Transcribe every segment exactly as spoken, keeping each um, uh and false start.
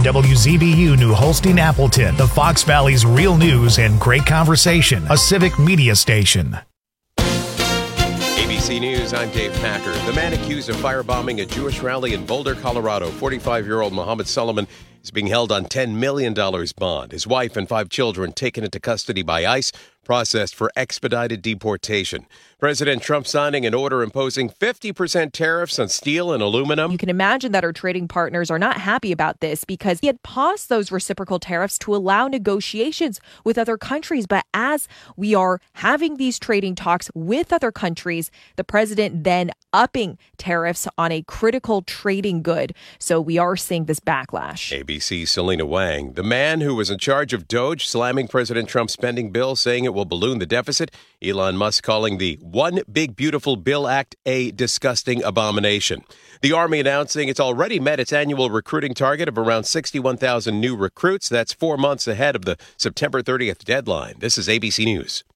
W Z B U New Holstein Appleton, the Fox Valley's real news and great conversation, a civic media station. A B C News, I'm Dave Packer. The man accused of firebombing a Jewish rally in Boulder, Colorado, forty-five-year-old Mohammed Solomon, is being held on ten million dollars bond. His wife and five children taken into custody by ICE, processed for expedited deportation. President Trump signing an order imposing fifty percent tariffs on steel and aluminum. You can imagine that our trading partners are not happy about this because he had paused those reciprocal tariffs to allow negotiations with other countries. But as we are having these trading talks with other countries, the president then upping tariffs on a critical trading good. So we are seeing this backlash. A B C's Selena Wang, the man who was in charge of DOGE, slamming President Trump's spending bill, saying it will balloon the deficit. Elon Musk calling the One Big Beautiful Bill Act a disgusting abomination. The Army announcing it's already met its annual recruiting target of around sixty-one thousand new recruits. That's four months ahead of the September thirtieth deadline. This is A B C News.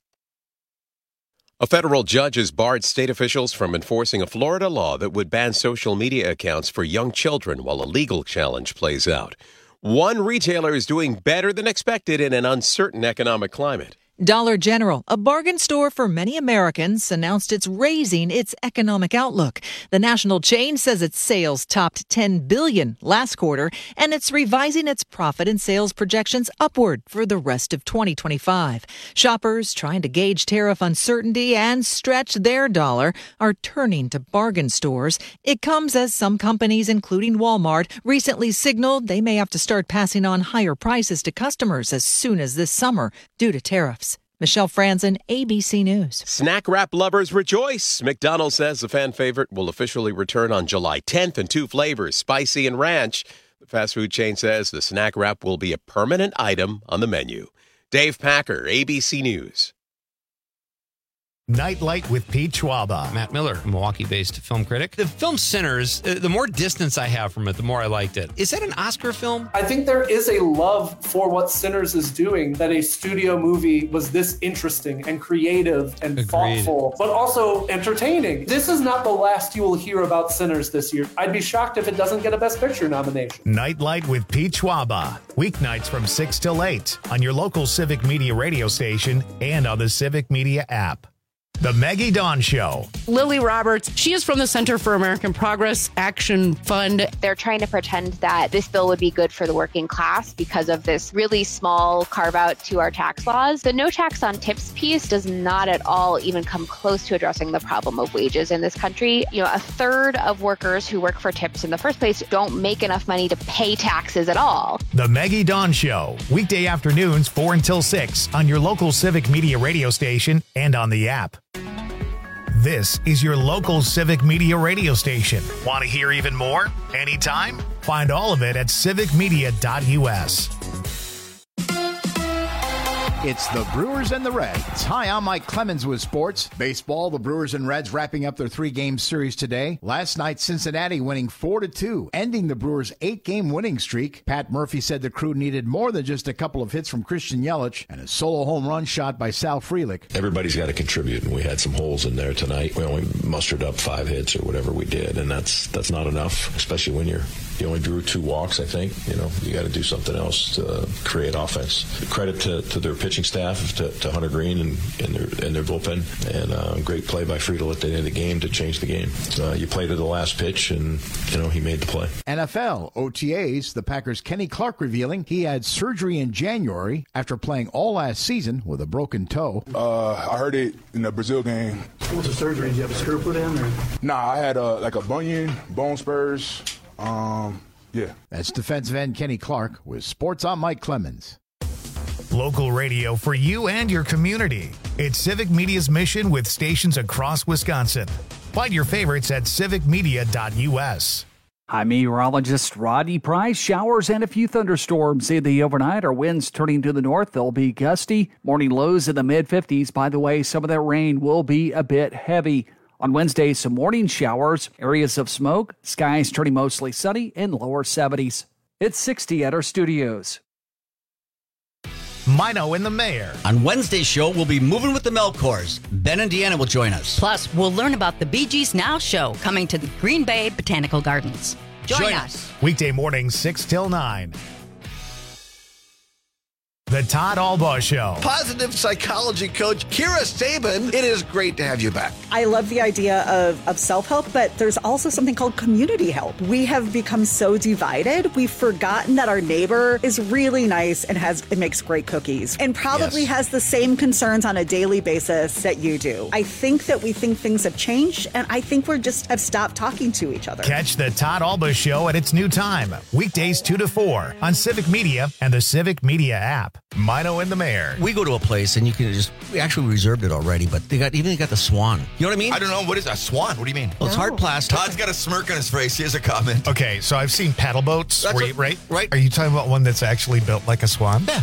A federal judge has barred state officials from enforcing a Florida law that would ban social media accounts for young children while a legal challenge plays out. One retailer is doing better than expected in an uncertain economic climate. Dollar General, a bargain store for many Americans, announced it's raising its economic outlook. The national chain says its sales topped ten billion dollars last quarter, and it's revising its profit and sales projections upward for the rest of twenty twenty-five. Shoppers trying to gauge tariff uncertainty and stretch their dollar are turning to bargain stores. It comes as some companies, including Walmart, recently signaled they may have to start passing on higher prices to customers as soon as this summer due to tariffs. Michelle Franzen, A B C News. Snack wrap lovers rejoice. McDonald's says the fan favorite will officially return on July tenth in two flavors, spicy and ranch. The fast food chain says the snack wrap will be a permanent item on the menu. Dave Packer, A B C News. Nightlight with Pete Schwaba. Matt Miller, Milwaukee-based film critic. The film Sinners, uh, the more distance I have from it, the more I liked it. Is that an Oscar film? I think there is a love for what Sinners is doing, that a studio movie was this interesting and creative and Agreed. thoughtful, but also entertaining. This is not the last you will hear about Sinners this year. I'd be shocked if it doesn't get a Best Picture nomination. Nightlight with Pete Schwaba. Weeknights from six till eight on your local Civic Media radio station and on the Civic Media app. The Maggie Dawn Show. Lily Roberts, she is from the Center for American Progress Action Fund. They're trying to pretend that this bill would be good for the working class because of this really small carve out to our tax laws. The no tax on tips piece does not at all even come close to addressing the problem of wages in this country. You know, a third of workers who work for tips in the first place don't make enough money to pay taxes at all. The Maggie Dawn Show. Weekday afternoons, four until six on your local Civic Media radio station and on the app. This is your local Civic Media radio station. Want to hear even more? Anytime? Find all of it at civic media dot u s. It's the Brewers and the Reds. Hi, I'm Mike Clemens with sports. Baseball, the Brewers and Reds wrapping up their three-game series today. Last night, Cincinnati winning four to two, ending the Brewers' eight-game winning streak. Pat Murphy said the crew needed more than just a couple of hits from Christian Yelich and a solo home run shot by Sal Frelick. Everybody's got to contribute, and we had some holes in there tonight. We only mustered up five hits or whatever we did, and that's that's not enough, especially when you're you only drew two walks, I think. You know, you got to do something else to uh, create offense. Credit to, to their pitching staff, to, to Hunter Green and, and, their, and their bullpen, and uh, great play by Friedel at the end of the game to change the game. Uh, you play to the last pitch, and, you know, he made the play. N F L, O T As, the Packers' Kenny Clark revealing he had surgery in January after playing all last season with a broken toe. Uh, I heard it in the Brazil game. What was the surgery? Did you have a screw put in? Or? Nah, I had uh, like a bunion, bone spurs. Um, yeah. That's defensive end Kenny Clark with Sports on Mike Clemens. Local radio for you and your community. It's Civic Media's mission with stations across Wisconsin. Find your favorites at civic media dot u s. Hi, meteorologist Rodney Price. Showers and a few thunderstorms in the overnight. Our winds turning to the north. They'll be gusty. Morning lows in the mid fifties. By the way, some of that rain will be a bit heavy. On Wednesday, some morning showers, areas of smoke, skies turning mostly sunny in lower seventies. It's sixty at our studios. Mino and the Mayor. On Wednesday's show, we'll be moving with the Melkors. Ben and Deanna will join us. Plus, we'll learn about the Bee Gees Now show coming to the Green Bay Botanical Gardens. Join, Join us. Weekday mornings, six till nine. The Todd Albaugh Show. Positive psychology coach Kira Sabin, it is great to have you back. I love the idea of, of self-help, but there's also something called community help. We have become so divided, we've forgotten that our neighbor is really nice and has it makes great cookies and probably yes. has the same concerns on a daily basis that you do. I think that we think things have changed, and I think we're just have stopped talking to each other. Catch the Todd Albaugh Show at its new time, weekdays two to four on Civic Media and the Civic Media app. Mino and the Mayor. We go to a place and you can just, we actually reserved it already, but they got, even they got the Swan. You know what I mean? I don't know. What is a Swan? What do you mean? Well, it's no. hard plastic. Todd's got a smirk on his face. Here's a comment. Okay, so I've seen paddle boats, where a, you, right? Right. Are you talking about one that's actually built like a swan? Yeah.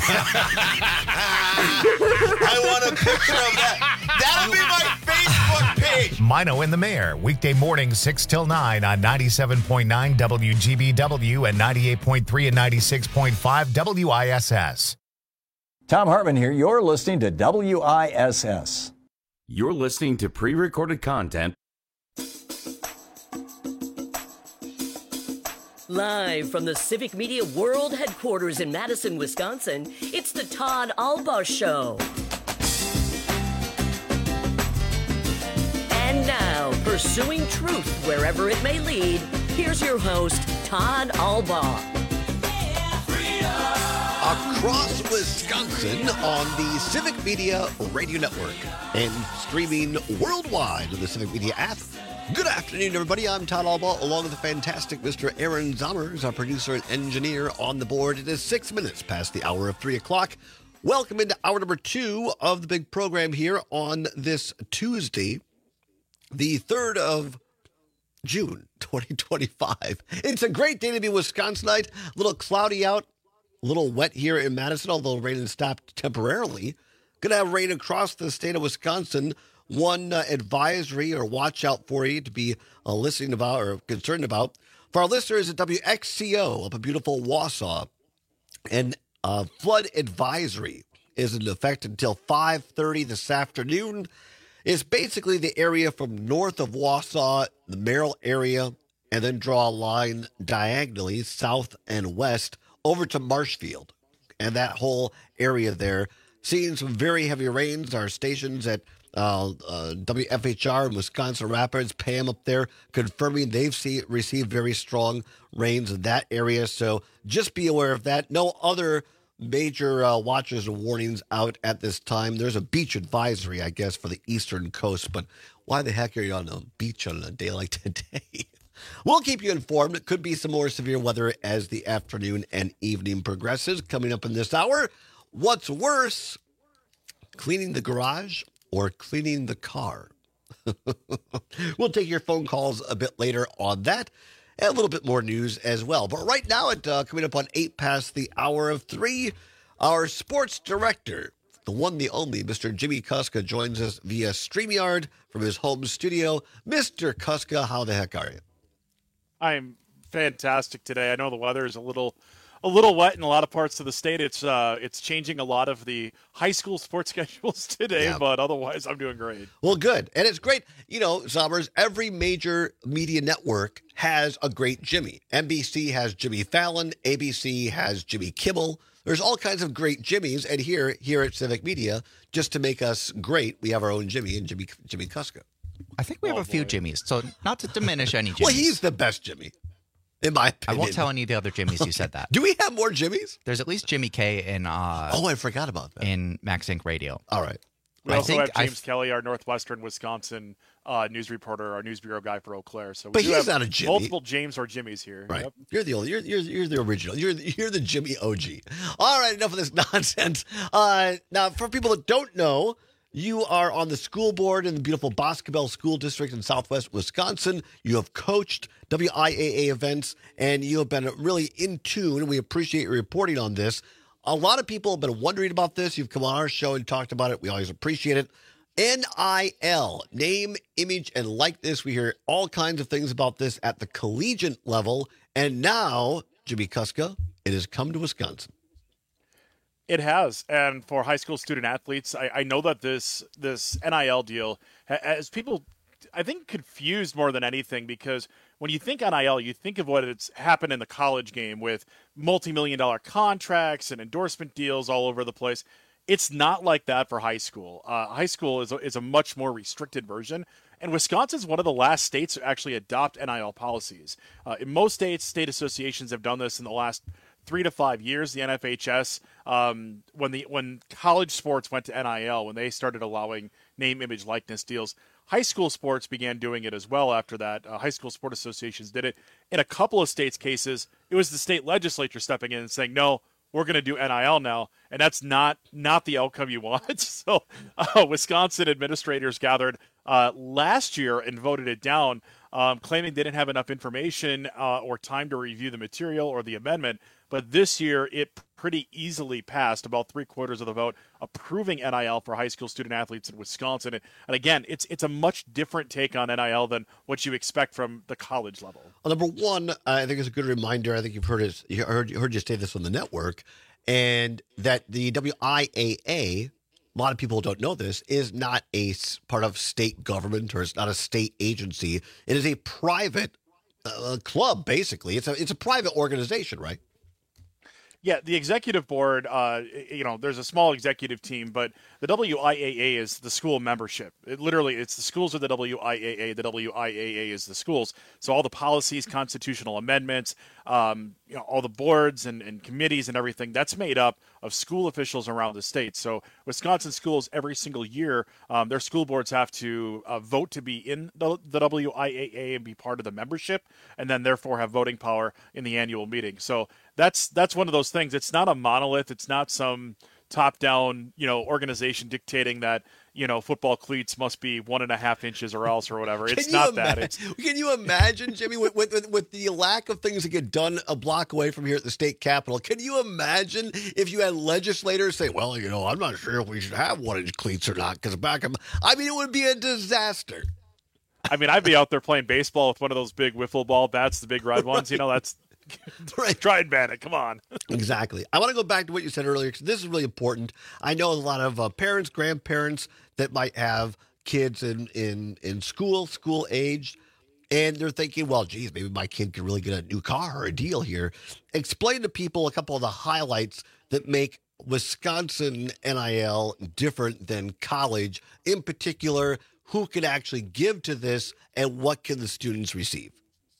I want a picture of that. That'll be my Facebook page. Mino and the Mayor, weekday mornings six till nine on ninety-seven point nine W G B W and ninety-eight point three and ninety-six point five W I S S. Tom Hartman here. You're listening to W I S S. You're listening to pre-recorded content. Live from the Civic Media World Headquarters in Madison, Wisconsin, it's the Todd Albaugh Show. And now, pursuing truth wherever it may lead, here's your host, Todd Albaugh. Across Wisconsin on the Civic Media Radio Network and streaming worldwide on the Civic Media app. Good afternoon, everybody. I'm Todd Albaugh, along with the fantastic Mister Aaron Zommers, our producer and engineer on the board. It is six minutes past the hour of three o'clock. Welcome into hour number two of the big program here on this Tuesday, the third of June, twenty twenty-five. It's a great day to be Wisconsinite. A little cloudy out. A little wet here in Madison, although rain has stopped temporarily. Going to have rain across the state of Wisconsin. One uh, advisory or watch out for you to be uh, listening about or concerned about. For our listeners at W X C O up in beautiful Wausau, an uh, flood advisory is in effect until five thirty this afternoon. It's basically the area from north of Wausau, the Merrill area, and then draw a line diagonally south and west over to Marshfield, and that whole area there. Seeing some very heavy rains. Our stations at uh, uh, W F H R in Wisconsin Rapids, Pam up there, confirming they've see, received very strong rains in that area. So just be aware of that. No other major uh, watches or warnings out at this time. There's a beach advisory, I guess, for the eastern coast, but why the heck are you on a beach on a day like today? We'll keep you informed. It could be some more severe weather as the afternoon and evening progresses. Coming up in this hour, what's worse, cleaning the garage or cleaning the car? We'll take your phone calls a bit later on that. And a little bit more news as well. But right now, at uh, coming up on eight past the hour of three, our sports director, the one, the only, Mister Jimmy Kuska, joins us via StreamYard from his home studio. Mister Kuska, how the heck are you? I'm fantastic today. I know the weather is a little a little wet in a lot of parts of the state. It's uh, it's changing a lot of the high school sports schedules today, yeah. But otherwise I'm doing great. Well, good. And it's great. You know, Zommers, every major media network has a great Jimmy. N B C has Jimmy Fallon. A B C has Jimmy Kimmel. There's all kinds of great Jimmys. And here, here at Civic Media, just to make us great, we have our own Jimmy and Jimmy, Jimmy Kuska. I think we have oh, a few boy. Jimmys, so not to diminish any Jimmys. Well, he's the best Jimmy, in my opinion. I won't tell any of the other Jimmys you said that. Do we have more Jimmys? There's at least Jimmy K in... Uh, oh, I forgot about that. In Max Inc Radio. All right. We I also think have James I've, Kelly, our Northwestern Wisconsin uh, news reporter, our news bureau guy for Eau Claire. So we but do he's have not a Jimmy. Multiple James or Jimmys here. Right. Yep. You're the old, you're, you're you're the original. You're the, you're the Jimmy O G. All right, enough of this nonsense. Uh, now, for people that don't know, you are on the school board in the beautiful Boscobel School District in Southwest Wisconsin. You have coached W I A A events, and you have been really in tune, and we appreciate your reporting on this. A lot of people have been wondering about this. You've come on our show and talked about it. We always appreciate it. N I L, name, image, and likeness. We hear all kinds of things about this at the collegiate level. And now, Jimmy Kuska, it has come to Wisconsin. It has. And for high school student athletes, I, I know that this this N I L deal has people, I think, confused more than anything, because when you think N I L, you think of what it's happened in the college game with multi-million dollar contracts and endorsement deals all over the place. It's not like that for high school. Uh, high school is a, is a much more restricted version. And Wisconsin's one of the last states to actually adopt N I L policies. Uh, in most states, state associations have done this in the last three to five years. The N F H S, um, when the when college sports went to N I L, when they started allowing name, image, likeness deals, high school sports began doing it as well after that. Uh, high school sport associations did it. In a couple of states' cases, it was the state legislature stepping in and saying, no, we're going to do N I L now, and that's not not the outcome you want. So uh, Wisconsin administrators gathered uh, last year and voted it down, um, claiming they didn't have enough information uh, or time to review the material or the amendment. But this year, it pretty easily passed, about three quarters of the vote, approving N I L for high school student athletes in Wisconsin. And, and again, it's it's a much different take on N I L than what you expect from the college level. Well, number one, I think it's a good reminder. I think you've heard us, you heard, heard you say this on the network, and that the W I A A, a lot of people don't know this, is not a part of state government, or it's not a state agency. It is a private uh, club, basically. It's a it's a private organization, right? Yeah, the executive board, uh, you know, there's a small executive team, but the W I A A is the school membership. It literally, it's the schools of the W I A A. The W I A A is the schools. So all the policies, constitutional amendments, um, you know, all the boards and, and committees and everything, that's made up of school officials around the state. So Wisconsin schools, every single year, um, their school boards have to uh, vote to be in the, the W I A A and be part of the membership, and then therefore have voting power in the annual meeting. So that's that's one of those things. It's not a monolith. It's not some top-down, you know, organization dictating that, you know, football cleats must be one and a half inches or else or whatever. It's not ima- that. It's Can you imagine, Jimmy, with, with, with the lack of things that get done a block away from here at the state capitol, can you imagine if you had legislators say, well, you know, I'm not sure if we should have one-inch cleats or not, because back of, I mean, it would be a disaster. I mean, I'd be out there playing baseball with one of those big wiffle ball bats, the big red ones. You know, that's right. Try and ban it. Come on. Exactly. I want to go back to what you said earlier, because this is really important. I know a lot of uh, parents, grandparents that might have kids in, in, in school, school age, and they're thinking, well, geez, maybe my kid could really get a new car or a deal here. Explain to people a couple of the highlights that make Wisconsin N I L different than college. In particular, who can actually give to this, and what can the students receive?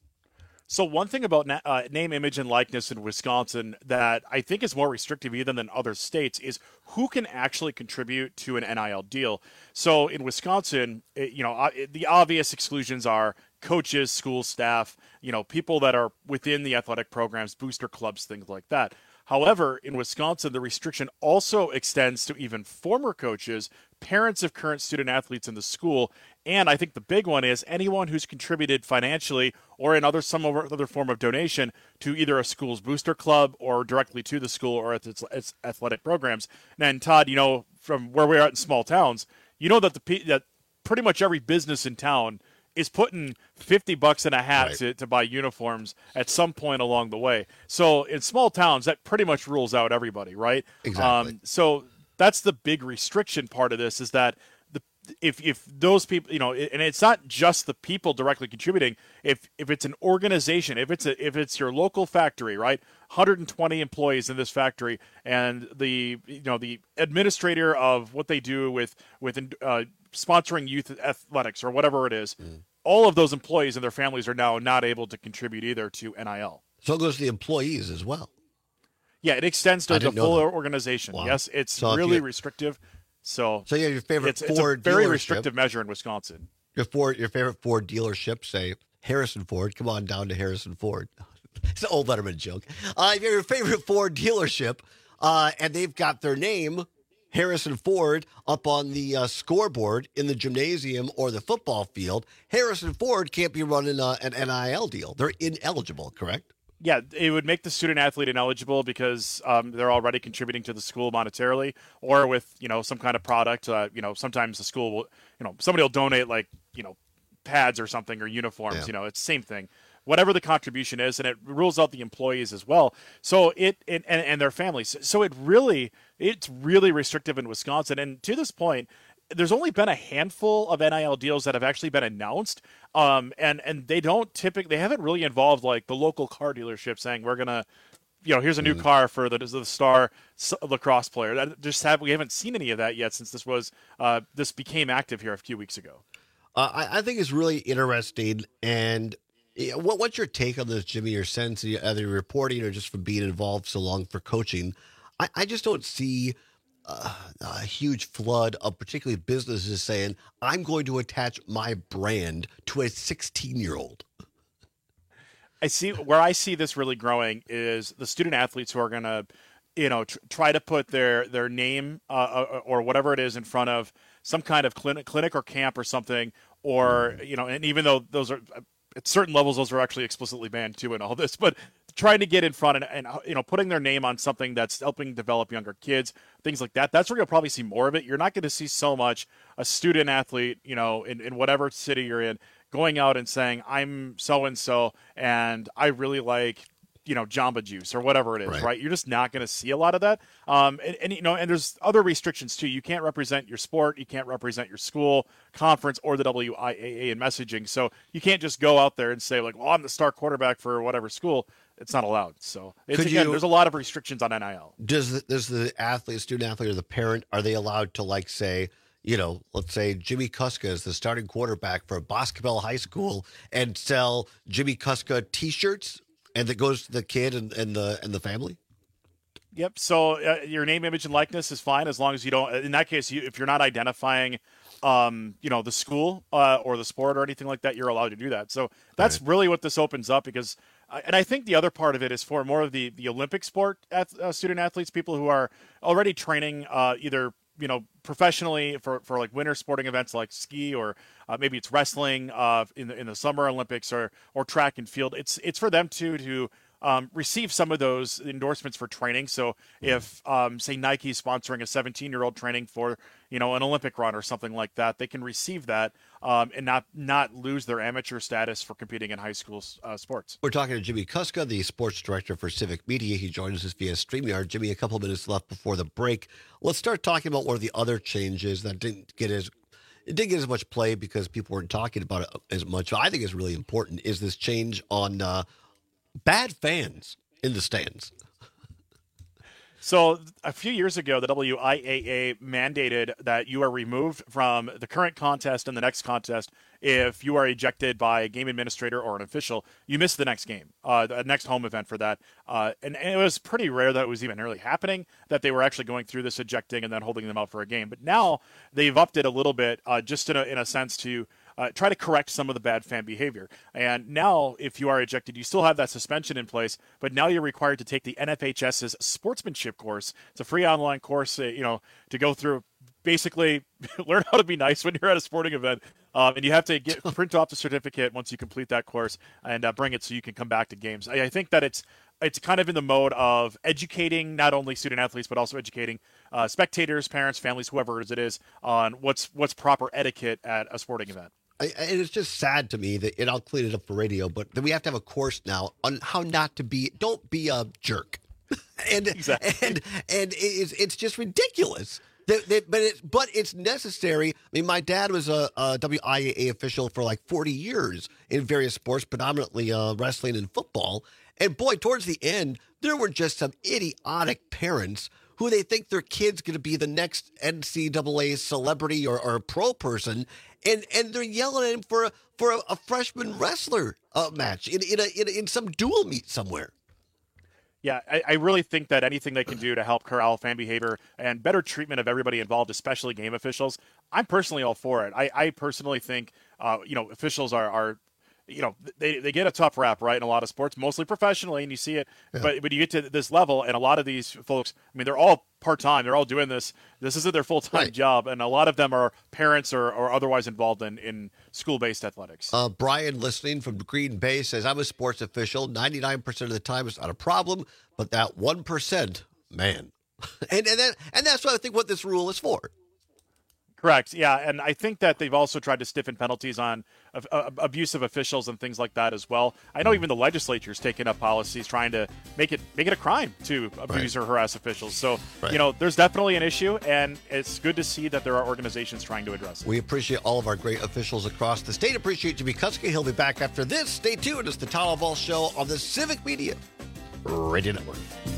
So one thing about na- uh, name, image, and likeness in Wisconsin that I think is more restrictive even than other states is who can actually contribute to an N I L deal. So in Wisconsin, it, you know, uh, it, the obvious exclusions are coaches, school staff, you know, people that are within the athletic programs, booster clubs, things like that. However, in Wisconsin, the restriction also extends to even former coaches, parents of current student athletes in the school, and I think the big one is anyone who's contributed financially or in other some other form of donation to either a school's booster club or directly to the school or its, its athletic programs. And Todd, you know, from where we're at in small towns, you know that the that pretty much every business in town is putting fifty bucks in a hat right. to, to buy uniforms at some point along the way. So in small towns, that pretty much rules out everybody, right? Exactly. Um, so that's the big restriction part of this is that the if if those people, you know, and it's not just the people directly contributing. If if it's an organization, if it's a if it's your local factory, right, one hundred twenty employees in this factory, and the you know the administrator of what they do with with uh, sponsoring youth athletics or whatever it is, mm. all of those employees and their families are now not able to contribute either to N I L. So it goes to the employees as well. Yeah, it extends to the full organization. Wow. Yes, it's so really you, restrictive. So, so yeah, your favorite it's, Ford it's a very dealership, restrictive measure in Wisconsin. Your Ford, your favorite Ford dealership, say Harrison Ford. Come on down to Harrison Ford. It's an old Letterman joke. Uh, your favorite Ford dealership, uh, and they've got their name, Harrison Ford, up on the uh, scoreboard in the gymnasium or the football field. Harrison Ford can't be running uh, an N I L deal. They're ineligible, correct? Yeah, it would make the student athlete ineligible because um, they're already contributing to the school monetarily or with, you know, some kind of product. Uh, you know, sometimes the school will, you know, somebody will donate like, you know, pads or something or uniforms. Yeah. You know, it's the same thing. Whatever the contribution is, and it rules out the employees as well. So it, it and, and their families. So it really, it's really restrictive in Wisconsin. And to this point, there's only been a handful of N I L deals that have actually been announced. Um, and, and they don't typically, they haven't really involved like the local car dealership saying, we're going to, you know, here's a new mm. car for the, the star lacrosse player. That just have, we haven't seen any of that yet since this was, uh, this became active here a few weeks ago. Uh, I, I think it's really interesting. And you know, what, what's your take on this, Jimmy, your sense, either reporting or just from being involved so long for coaching? I, I just don't see uh, a huge flood of particularly businesses saying, I'm going to attach my brand to a sixteen-year-old. I see where I see this really growing is the student athletes who are going to, you know, tr- try to put their their name uh, or whatever it is in front of some kind of clinic, clinic or camp or something, or you know, and even though those are at certain levels, those are actually explicitly banned too in all this, but trying to get in front and, and you know, putting their name on something that's helping develop younger kids, things like that. That's where you'll probably see more of it. You're not going to see so much a student athlete, you know, in, in whatever city you're in, going out and saying, I'm so-and-so, and I really like, you know, Jamba Juice or whatever it is, right? right? You're just not going to see a lot of that. Um, and, and, you know, and there's other restrictions too. You can't represent your sport. You can't represent your school, conference, or the W I A A in messaging. So you can't just go out there and say like, well, I'm the star quarterback for whatever school. It's not allowed. So it's, again, you, there's a lot of restrictions on N I L. Does the, does the athlete, student athlete, or the parent, are they allowed to like say, you know, let's say Jimmy Kuska is the starting quarterback for Boscobel High School and sell Jimmy Kuska T-shirts, and that goes to the kid and, and the and the family? Yep. So uh, your name, image, and likeness is fine as long as you don't. In that case, you, if you're not identifying, um, you know, the school uh, or the sport or anything like that, you're allowed to do that. So that's right. Really what this opens up because. And I think the other part of it is for more of the, the Olympic sport ath- uh, student athletes, people who are already training uh, either, you know, professionally for, for like winter sporting events like ski or uh, maybe it's wrestling uh, in the in the Summer Olympics or or track and field. It's it's for them too to um, receive some of those endorsements for training. So if um, say Nike is sponsoring a seventeen-year-old training for you know an Olympic run or something like that, they can receive that um, and not not lose their amateur status for competing in high school uh, sports. We're talking to Jimmy Kuska, the sports director for Civic Media. He joins us via StreamYard. Jimmy, a couple of minutes left before the break. Let's start talking about one of the other changes that didn't get as it didn't get as much play because people weren't talking about it as much. But I think is really important is this change on uh, bad fans in the stands. So a few years ago, the W I A A mandated that you are removed from the current contest and the next contest if you are ejected by a game administrator or an official. You miss the next game, uh, the next home event for that. Uh, and, and it was pretty rare that it was even really happening, that they were actually going through this ejecting and then holding them out for a game. But now they've upped it a little bit, uh, just in a, in a sense to Uh, try to correct some of the bad fan behavior. And now, if you are ejected, you still have that suspension in place, but now you're required to take the N F H S's sportsmanship course. It's a free online course, uh, you know, to go through, basically learn how to be nice when you're at a sporting event. Um, and you have to get print off the certificate once you complete that course and uh, bring it so you can come back to games. I, I think that it's it's kind of in the mode of educating not only student athletes, but also educating uh, spectators, parents, families, whoever it is, on what's what's proper etiquette at a sporting event. I, and it's just sad to me that, and I'll clean it up for radio, but that we have to have a course now on how not to be, don't be a jerk. and, exactly. and, and it's, it's just ridiculous. That, that, but, it's, but it's necessary. I mean, my dad was a, a W I A A official for like forty years in various sports, predominantly uh, wrestling and football. And boy, towards the end, there were just some idiotic parents who they think their kid's going to be the next N C double A celebrity or, or pro person, and and they're yelling at him for a, for a, a freshman wrestler uh, match in in, a, in in some dual meet somewhere. Yeah, I, I really think that anything they can do to help corral fan behavior and better treatment of everybody involved, especially game officials, I'm personally all for it. I, I personally think, uh, you know, officials are, are you know, they, they get a tough rap, right, in a lot of sports, mostly professionally, and you see it. Yeah. But but you get to this level, and a lot of these folks, I mean, they're all part-time. They're all doing this. This isn't their full-time right. job, and a lot of them are parents or, or otherwise involved in, in school-based athletics. Uh, Brian, listening from Green Bay, says, I'm a sports official. ninety-nine percent of the time it's not a problem, but that one percent, man. and and, that, and that's what I think what this rule is for. Correct. Yeah, and I think that they've also tried to stiffen penalties on uh, uh, abusive officials and things like that as well. I know even the legislature's taken up policies trying to make it make it a crime to abuse right. or harass officials. So, right. you know, there's definitely an issue, and it's good to see that there are organizations trying to address it. We appreciate all of our great officials across the state. Appreciate Jimmy Kuska. He'll be back after this. Stay tuned. It's the Todd Albaugh Show on the Civic Media Radio Network.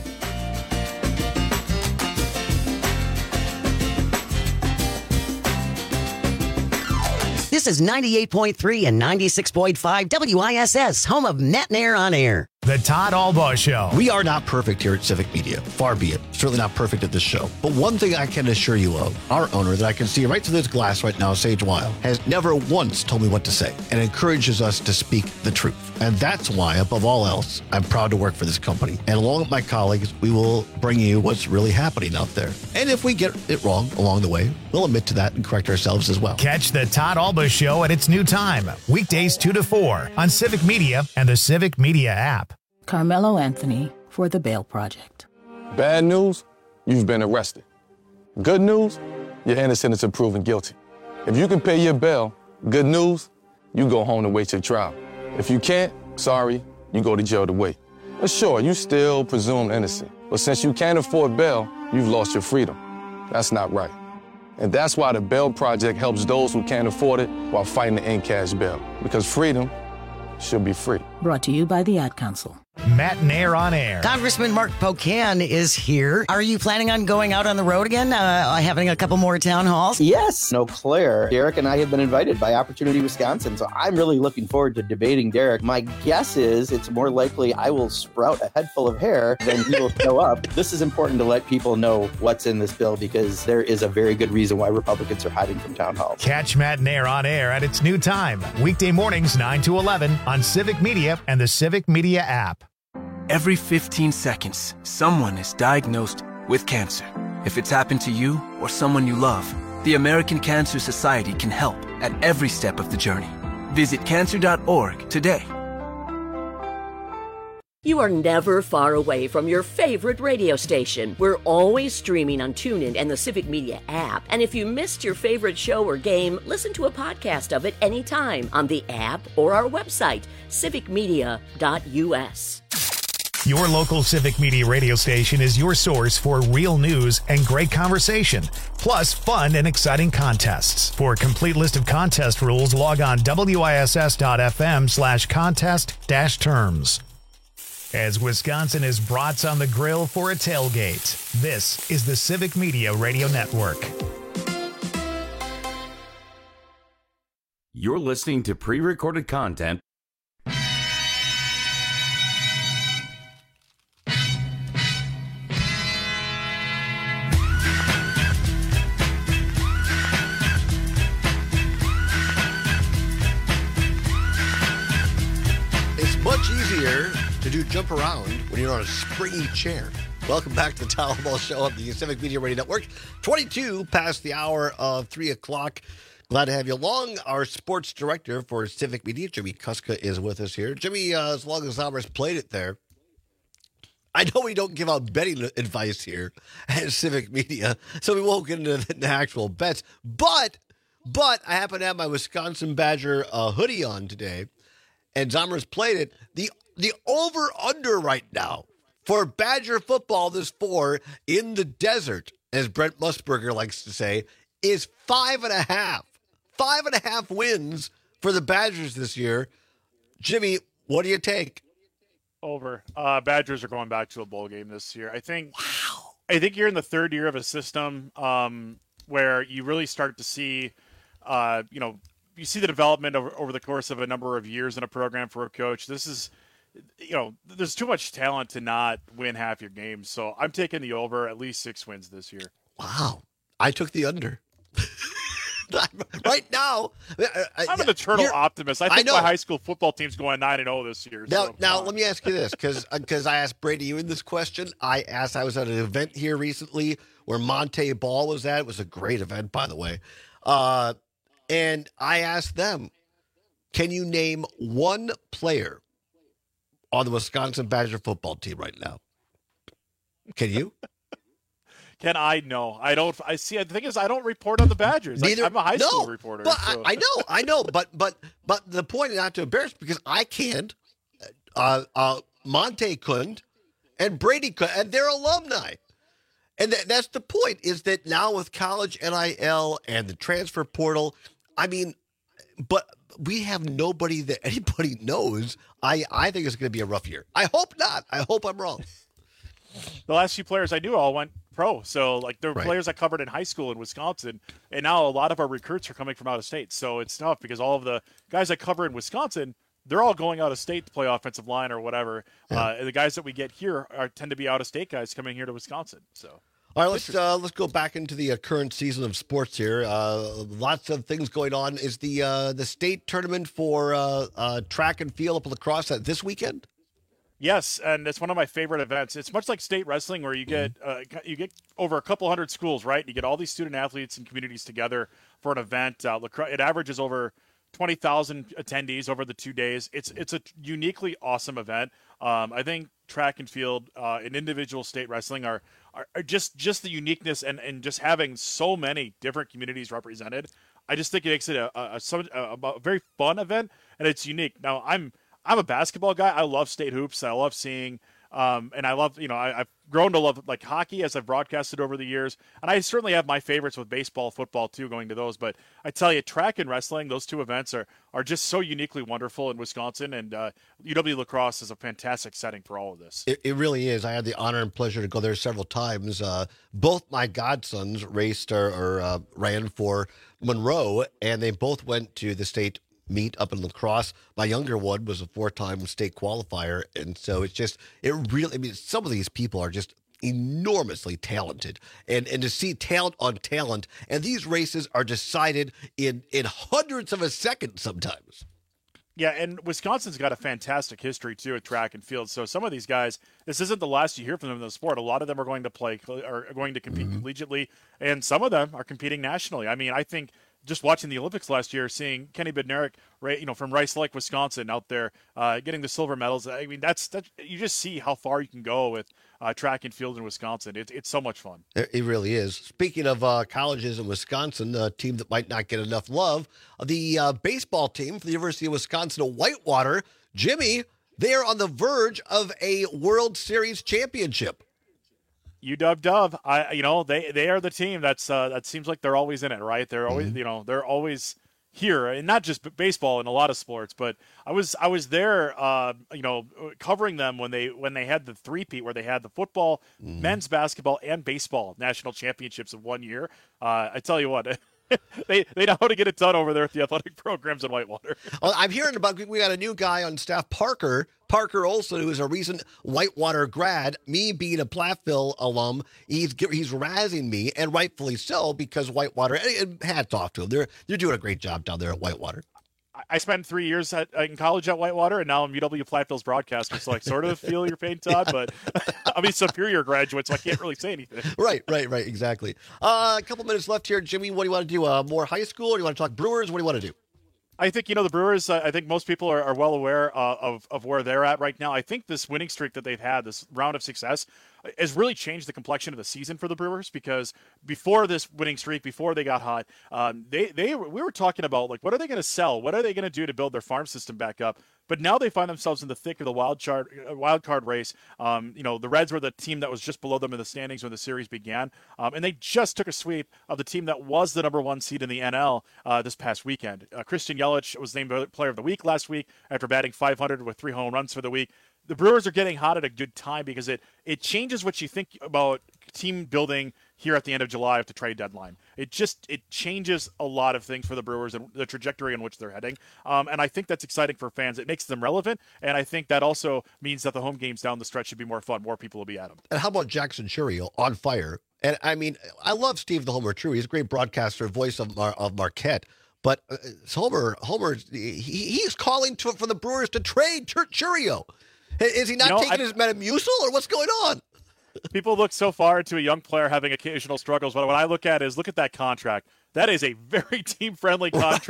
This is ninety-eight point three and ninety-six point five W I S S, home of Matt Nair on Air. The Todd Albaugh Show. We are not perfect here at Civic Media. Far be it. Certainly not perfect at this show. But one thing I can assure you of, our owner that I can see right through this glass right now, Sage Weil, has never once told me what to say and encourages us to speak the truth. And that's why, above all else, I'm proud to work for this company. And along with my colleagues, we will bring you what's really happening out there. And if we get it wrong along the way, we'll admit to that and correct ourselves as well. Catch the Todd Albaugh Show at its new time, weekdays two to four on Civic Media and the Civic Media app. Carmelo Anthony for the Bail Project. Bad news, you've been arrested. Good news, you're innocent until proven guilty. If you can pay your bail, good news, you go home to wait your trial. If you can't, sorry, you go to jail to wait. But sure, you still presumed innocent. But since you can't afford bail, you've lost your freedom. That's not right. And that's why the Bail Project helps those who can't afford it while fighting to end cash bail. Because freedom should be free. Brought to you by the Ad Council. Matt Nair on Air. Congressman Mark Pocan is here. Are you planning on going out on the road again, uh, having a couple more town halls? Yes. No, Claire. Derek and I have been invited by Opportunity Wisconsin, so I'm really looking forward to debating Derek. My guess is it's more likely I will sprout a head full of hair than he will show up. This is important to let people know what's in this bill because there is a very good reason why Republicans are hiding from town halls. Catch Matt Nair on Air at its new time, weekday mornings nine to eleven on Civic Media and the Civic Media app. Every fifteen seconds, someone is diagnosed with cancer. If it's happened to you or someone you love, the American Cancer Society can help at every step of the journey. Visit cancer dot org today. You are never far away from your favorite radio station. We're always streaming on TuneIn and the Civic Media app. And if you missed your favorite show or game, listen to a podcast of it anytime on the app or our website, civic media dot U S. Your local Civic Media radio station is your source for real news and great conversation, plus fun and exciting contests. For a complete list of contest rules, log on W I S S dot F M slash contest dash terms. As Wisconsin is brats on the grill for a tailgate, this is the Civic Media Radio Network. You're listening to pre-recorded content. Easier to do jump around when you're on a springy chair. Welcome back to the Todd Albaugh Show on the Civic Media Radio Network. twenty-two past the hour of three o'clock. Glad to have you along. Our sports director for Civic Media, Jimmy Kuska, is with us here. Jimmy, uh, as long as Alvarez played it there, I know we don't give out betting advice here at Civic Media, so we won't get into the actual bets. But, but I happen to have my Wisconsin Badger uh, hoodie on today, and Zomers played it. The the over-under right now for Badger football this four in the desert, as Brent Musburger likes to say, is five and a half. Five and a half wins for the Badgers this year. Jimmy, what do you take? Over. Uh, Badgers are going back to a bowl game this year. I think. Wow. I think you're in the third year of a system um, where you really start to see, uh, you know, you see the development over, over the course of a number of years in a program for a coach. This is, you know, there's too much talent to not win half your games. So I'm taking the over, at least six wins this year. Wow. I took the under. Right now, I, I'm an eternal optimist. I think I my high school football team's going nine and zero this year. Now, so now let me ask you this, because because I asked Brady Ewing this question. I asked. I was at an event here recently where Monte Ball was at. It was a great event, by the way. Uh, and I asked them, "Can you name one player on the Wisconsin Badger football team right now? Can you?" Can I? No, I don't. I see. The thing is, I don't report on the Badgers. Neither, I, I'm a high no, school reporter. But so. I, I know, I know. But but but the point is not to embarrass because I can't. Uh, uh, Monte couldn't, and Brady could, and they're alumni. And th- that's the point. Is that now with college N I L and the transfer portal? I mean, but we have nobody that anybody knows. I I think it's going to be a rough year. I hope not. I hope I'm wrong. The last few players I knew all went pro. So, like, the Right. players I covered in high school in Wisconsin, and now a lot of our recruits are coming from out of state. So it's tough because all of the guys I cover in Wisconsin, they're all going out of state to play offensive line or whatever. Yeah. Uh, and the guys that we get here are tend to be out of state guys coming here to Wisconsin. So. All right, let's uh, let's go back into the uh, current season of sports here. Uh, lots of things going on. Is the uh, the state tournament for uh, uh, track and field up lacrosse at this weekend? Yes, and it's one of my favorite events. It's much like state wrestling, where you get uh, you get over a couple hundred schools, right? You get all these student athletes and communities together for an event. Uh, lacrosse, it averages over twenty thousand attendees over the two days. It's it's a uniquely awesome event. Um, I think track and field uh, and individual state wrestling are, are, are just just the uniqueness and, and just having so many different communities represented. I just think it makes it a a, a, a, a very fun event, and it's unique. Now, I'm I'm a basketball guy. I love state hoops. I love seeing, um, and I love, you know, I, I've grown to love like hockey as I've broadcasted over the years. And I certainly have my favorites with baseball, football too, going to those. But I tell you, track and wrestling, those two events are, are just so uniquely wonderful in Wisconsin. And uh, U W La Crosse is a fantastic setting for all of this. It, it really is. I had the honor and pleasure to go there several times. Uh, both my godsons raced or, or uh, ran for Monroe, and they both went to the state meet up in La Crosse. My younger one was a four-time state qualifier, and so it's just, it really, I mean, some of these people are just enormously talented, and and to see talent on talent, and these races are decided in in hundredths of a second sometimes. Yeah, and Wisconsin's got a fantastic history, too, at track and field. So some of these guys, this isn't the last you hear from them in the sport. A lot of them are going to play, are going to compete mm-hmm. collegiately, and some of them are competing nationally. I mean, I think just watching the Olympics last year, seeing Kenny Bednarik, you know, from Rice Lake, Wisconsin, out there uh, getting the silver medals. I mean, that's that. You just see how far you can go with uh, track and field in Wisconsin. It, it's so much fun. It really is. Speaking of uh, colleges in Wisconsin, a team that might not get enough love, the uh, baseball team for the University of Wisconsin Whitewater, Jimmy, they're on the verge of a World Series championship. U W, I you know they they are the team that's uh, that seems like they're always in it, right? They're always mm-hmm. you know they're always here, and not just baseball in a lot of sports. But I was I was there, uh, you know, covering them when they when they had the three-peat where they had the football, mm-hmm. men's basketball, and baseball national championships in one year. Uh, I tell you what. they they know how to get it done over there at the athletic programs in Whitewater. Well, I'm hearing about, we got a new guy on staff, Parker, Parker Olson, who is a recent Whitewater grad. Me being a Platteville alum, he's he's razzing me, and rightfully so, because Whitewater, and hats off to him. They're, they're doing a great job down there at Whitewater. I spent three years at, in college at Whitewater, and now I'm U W Platteville's broadcaster, so I sort of feel your pain, Todd, yeah. But I'm a Superior graduate, so I can't really say anything. Right, right, right, exactly. Uh, a couple minutes left here. Jimmy, what do you want to do? Uh, more high school, or do you want to talk Brewers? What do you want to do? I think, you know, the Brewers, uh, I think most people are, are well aware uh, of, of where they're at right now. I think this winning streak that they've had, this round of success, has really changed the complexion of the season for the Brewers, because before this winning streak, before they got hot, um, they, they we were talking about, like, what are they going to sell? What are they going to do to build their farm system back up? But now they find themselves in the thick of the wild card, wild card race. Um, you know, the Reds were the team that was just below them in the standings when the series began. Um, and they just took a sweep of the team that was the number one seed in the N L uh, this past weekend. Uh, Christian Yelich was named Player of the Week last week after batting five hundred with three home runs for the week. The Brewers are getting hot at a good time because it it changes what you think about team building here at the end of July at the trade deadline. It just it changes a lot of things for the Brewers and the trajectory in which they're heading. Um, and I think that's exciting for fans. It makes them relevant, and I think that also means that the home games down the stretch should be more fun. More people will be at them. And how about Jackson Churio on fire? And I mean, I love Steve the Homer True. He's a great broadcaster, voice of Mar- of Marquette. But uh, Homer, Homer, he, he's calling to, for the Brewers to trade Chur- Churio. Is he not you know, taking I, his Metamucil, or what's going on? People look so far into a young player having occasional struggles, but what I look at is, look at that contract. That is a very team-friendly contract. Right.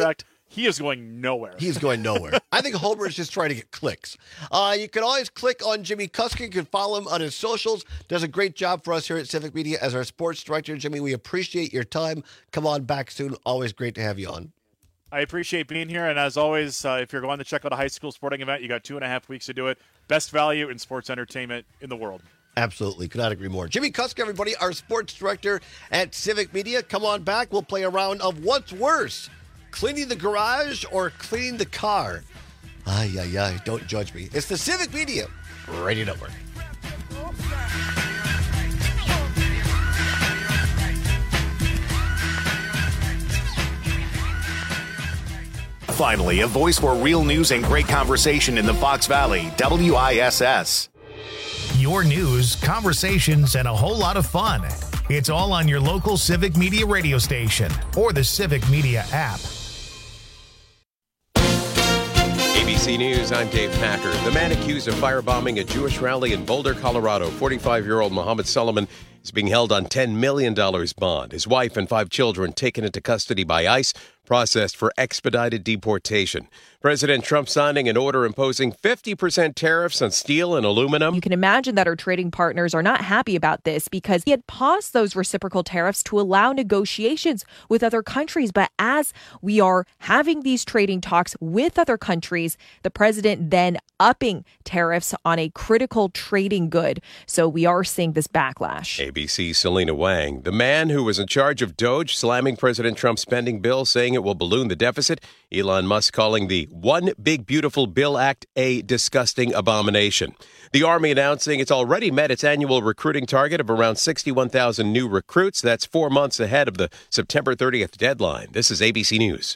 he is going nowhere. He's going nowhere. I think Homer is just trying to get clicks. Uh, you can always click on Jimmy Cusker. You can follow him on his socials. Does a great job for us here at Civic Media as our sports director. Jimmy, we appreciate your time. Come on back soon. Always great to have you on. I appreciate being here, and as always, uh, if you're going to check out a high school sporting event, you got two and a half weeks to do it. Best value in sports entertainment in the world. Absolutely. Could not agree more. Jimmy Cusker, everybody, our sports director at Civic Media. Come on back. We'll play a round of what's worse, cleaning the garage or cleaning the car. Ay, ay, ay. Don't judge me. It's the Civic Media Radio Network. Finally, a voice for real news and great conversation in the Fox Valley, W I S S. Your news, conversations, and a whole lot of fun. It's all on your local Civic Media radio station or the Civic Media app. A B C News, I'm Dave Packer. The man accused of firebombing a Jewish rally in Boulder, Colorado, forty-five-year-old Mohammed Solomon, is being held on ten million dollars bond. His wife and five children taken into custody by ICE, processed for expedited deportation. President Trump signing an order imposing fifty percent tariffs on steel and aluminum. You can imagine that our trading partners are not happy about this because he had paused those reciprocal tariffs to allow negotiations with other countries. But as we are having these trading talks with other countries, the president then upping tariffs on a critical trading good. So we are seeing this backlash. A B C's Selena Wang, the man who was in charge of Doge, slamming President Trump's spending bill, saying it will balloon the deficit. Elon Musk calling the One Big Beautiful Bill Act a disgusting abomination. The Army announcing it's already met its annual recruiting target of around sixty-one thousand new recruits. That's four months ahead of the September thirtieth deadline. This is A B C News.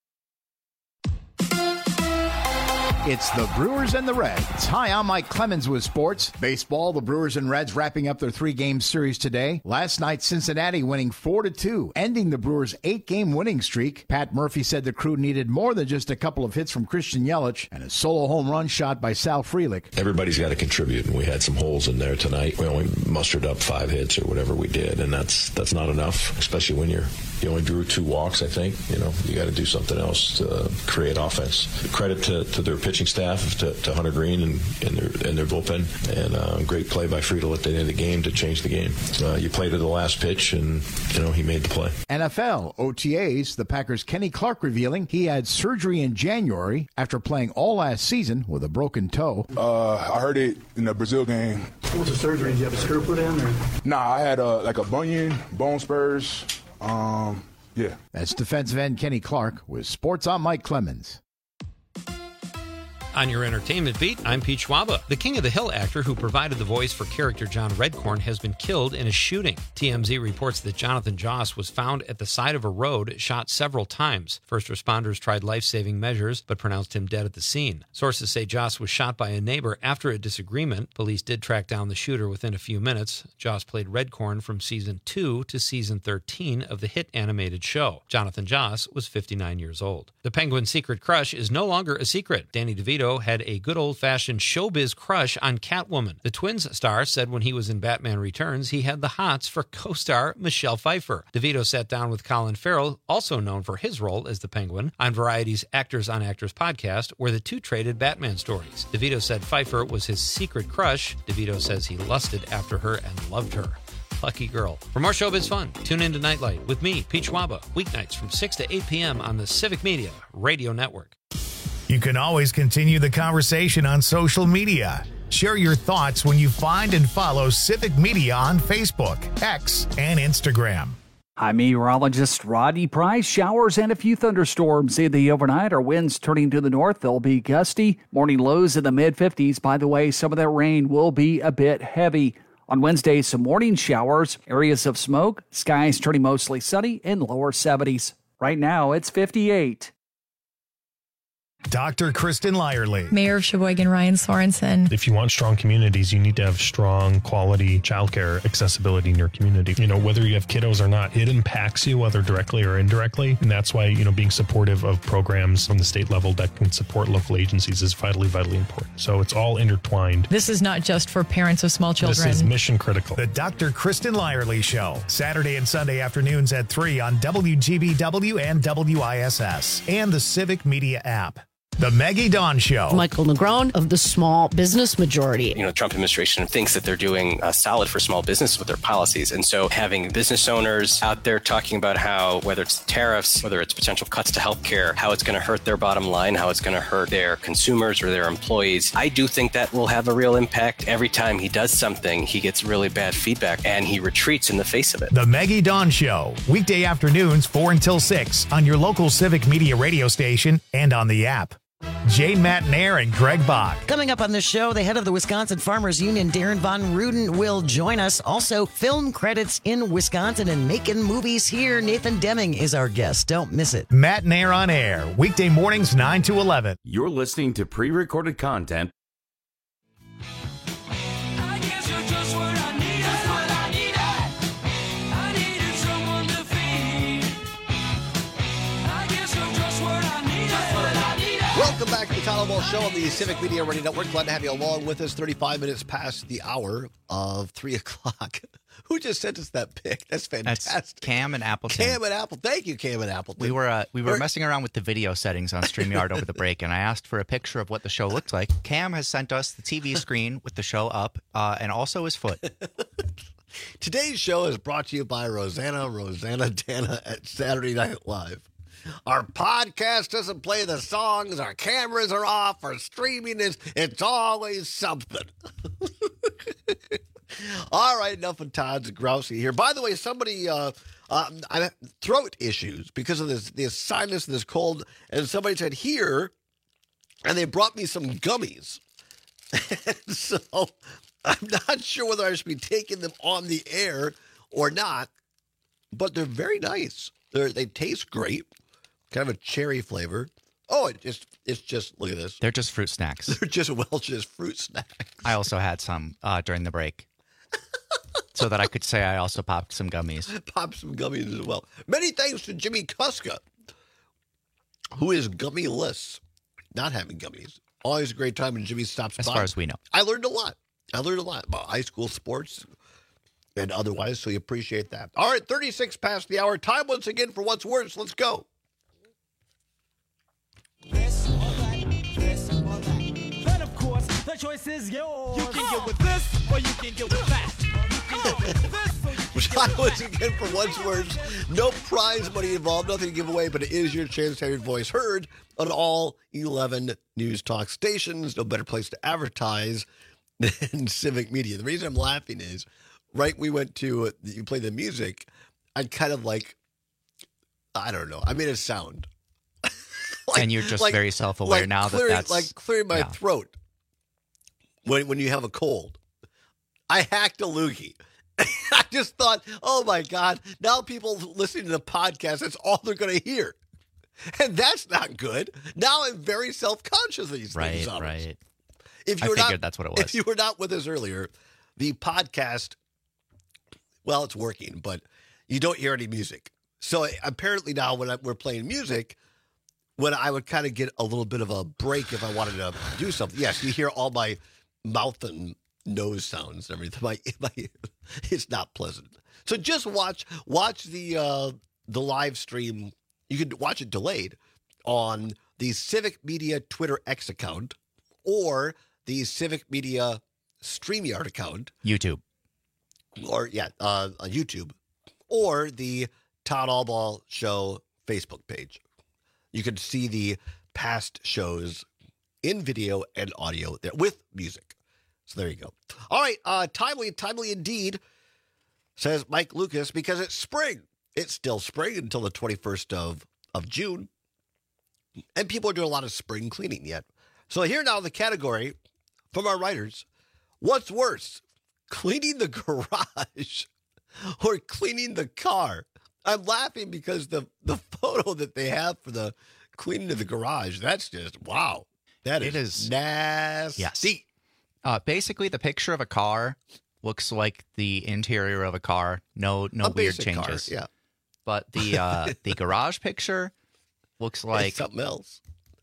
It's the Brewers and the Reds. Hi, I'm Mike Clemens with sports. Baseball, the Brewers and Reds wrapping up their three-game series today. Last night, Cincinnati winning four to two, ending the Brewers' eight-game winning streak. Pat Murphy said the crew needed more than just a couple of hits from Christian Yelich and a solo home run shot by Sal Frelick. Everybody's got to contribute, and we had some holes in there tonight. We only mustered up five hits or whatever we did, and that's that's not enough, especially when you're you only drew two walks, I think. You know, you got to do something else to create offense. Credit to, to their pitching staff, to, to Hunter Green and, and, their, and their bullpen, and uh, great play by Friedel at the end of the game to change the game. Uh, you play to the last pitch, and, you know, he made the play. N F L, O T As, the Packers' Kenny Clark revealing he had surgery in January after playing all last season with a broken toe. Uh, I heard it in the Brazil game. What was the surgery? Did you have a screw put in? Or? Nah, I had uh, like a bunion, bone spurs. Um, yeah. That's defensive end Kenny Clark with Sports on Mike Clemens. On your entertainment beat, I'm Pete Schwaba. The King of the Hill actor who provided the voice for character John Redcorn has been killed in a shooting. T M Z reports that Jonathan Joss was found at the side of a road, shot several times. First responders tried life-saving measures, but pronounced him dead at the scene. Sources say Joss was shot by a neighbor after a disagreement. Police did track down the shooter within a few minutes. Joss played Redcorn from season two to season thirteen of the hit animated show. Jonathan Joss was fifty-nine years old. The Penguin's secret crush is no longer a secret. Danny DeVito had a good old-fashioned showbiz crush on Catwoman. The Twins star said when he was in Batman Returns, he had the hots for co-star Michelle Pfeiffer. DeVito sat down with Colin Farrell, also known for his role as the Penguin, on Variety's Actors on Actors podcast, where the two traded Batman stories. DeVito said Pfeiffer was his secret crush. DeVito says he lusted after her and loved her. Lucky girl. For more showbiz fun, tune in to Nightlight with me, Pete Schwaba, weeknights from six to eight p.m. on the Civic Media Radio Network. You can always continue the conversation on social media. Share your thoughts when you find and follow Civic Media on Facebook, X, and Instagram. Hi, meteorologist Rodney Price. Showers and a few thunderstorms in the overnight. Our winds turning to the north. They'll be gusty. Morning lows in the mid fifties. By the way, some of that rain will be a bit heavy. On Wednesday, some morning showers, areas of smoke, skies turning mostly sunny in lower seventies. Right now, it's fifty-eight. Doctor Kristen Lyerly. Mayor of Sheboygan, Ryan Sorensen. If you want strong communities, you need to have strong quality childcare accessibility in your community. You know, whether you have kiddos or not, it impacts you, whether directly or indirectly. And that's why, you know, being supportive of programs on the state level that can support local agencies is vitally, vitally important. So it's all intertwined. This is not just for parents of small children. This is mission critical. The Doctor Kristen Lyerly Show, Saturday and Sunday afternoons at three on W G B W and W I S S and the Civic Media app. The Maggie Dawn Show. Michael Negron of the Small Business Majority. You know, the Trump administration thinks that they're doing uh, solid for small business with their policies. And so having business owners out there talking about how, whether it's tariffs, whether it's potential cuts to healthcare, how it's going to hurt their bottom line, how it's going to hurt their consumers or their employees, I do think that will have a real impact. Every time he does something, he gets really bad feedback and he retreats in the face of it. The Maggie Dawn Show, weekday afternoons four until six on your local Civic Media radio station and on the app. Jane Matnair and Greg Bach. Coming up on the show, the head of the Wisconsin Farmers Union, Darren Von Ruden, will join us. Also, film credits in Wisconsin and making movies here. Nathan Deming is our guest. Don't miss it. Matnair on air, weekday mornings nine to eleven. You're listening to pre-recorded content. Welcome back to the Todd Ball Show on the Civic Media Radio Network. Glad to have you along with us. thirty-five minutes past the hour of three o'clock. Who just sent us that pic? That's fantastic. That's Cam and Appleton. Cam and Apple. Thank you, Cam and Appleton. We were uh, we were messing around with the video settings on StreamYard over the break, and I asked for a picture of what the show looked like. Cam has sent us the T V screen with the show up, uh, and also his foot. Today's show is brought to you by Rosanna, Rosanna Dana at Saturday Night Live. Our podcast doesn't play the songs, our cameras are off, our streaming is, it's always something. All right, enough of Todd's grousey here. By the way, somebody, uh, uh, I have throat issues because of this, this sinus and this cold, and somebody said here, and they brought me some gummies. So I'm not sure whether I should be taking them on the air or not, but they're very nice. They're, they taste great. Kind of a cherry flavor. Oh, it just it's just, look at this. They're just fruit snacks. They're just Welch's fruit snacks. I also had some uh, during the break. So that I could say I also popped some gummies. Popped some gummies as well. Many thanks to Jimmy Kuska, who is gummyless, not having gummies. Always a great time when Jimmy stops by. As far as we know. I learned a lot. I learned a lot about high school sports and otherwise, so you appreciate that. All right, thirty-six past the hour. Time once again for What's Worse. Let's go. This or that, this or that. Then, of course, the choice is yours. You can get with this or you can get with that. You can get with this or you can Time once again for What's Worse. No prize money involved, nothing to give away, but it is your chance to have your voice heard on all eleven news talk stations. No better place to advertise than Civic Media. The reason I'm laughing is, right, we went to, uh, you play the music, I kind of like, I don't know, I made a sound. Like, and you're just like, very self-aware like now clearing, that that's... Like clearing my yeah. throat when, when you have a cold. I hacked a loogie. I just thought, oh my God, now people listening to the podcast, that's all they're going to hear. And that's not good. Now I'm very self-conscious of these right, things. Right, right. If you I were figured not, that's what it was. If you were not with us earlier, the podcast, well, it's working, but you don't hear any music. So apparently now when I, we're playing music, when I would kind of get a little bit of a break if I wanted to do something. Yes, you hear all my mouth and nose sounds and everything. My, my, it's not pleasant. So just watch watch the uh, the live stream. You can watch it delayed on the Civic Media Twitter X account or the Civic Media StreamYard account. YouTube. Or, yeah, uh, on YouTube. Or the Todd Allball Show Facebook page. You can see the past shows in video and audio there with music. So there you go. All right, uh, timely, timely indeed, says Mike Lucas, because it's spring. It's still spring until the twenty-first of, of June. And people are doing a lot of spring cleaning yet. So here now the category from our writers. What's worse, cleaning the garage or cleaning the car? I'm laughing because the, the photo that they have for the Cleaning the garage. That's just, wow. That is, It is- nasty. Yes. Uh, basically, the picture of a car looks like the interior of a car. No, no A weird basic car, changes. yeah. But the uh, the garage picture looks like It's something else.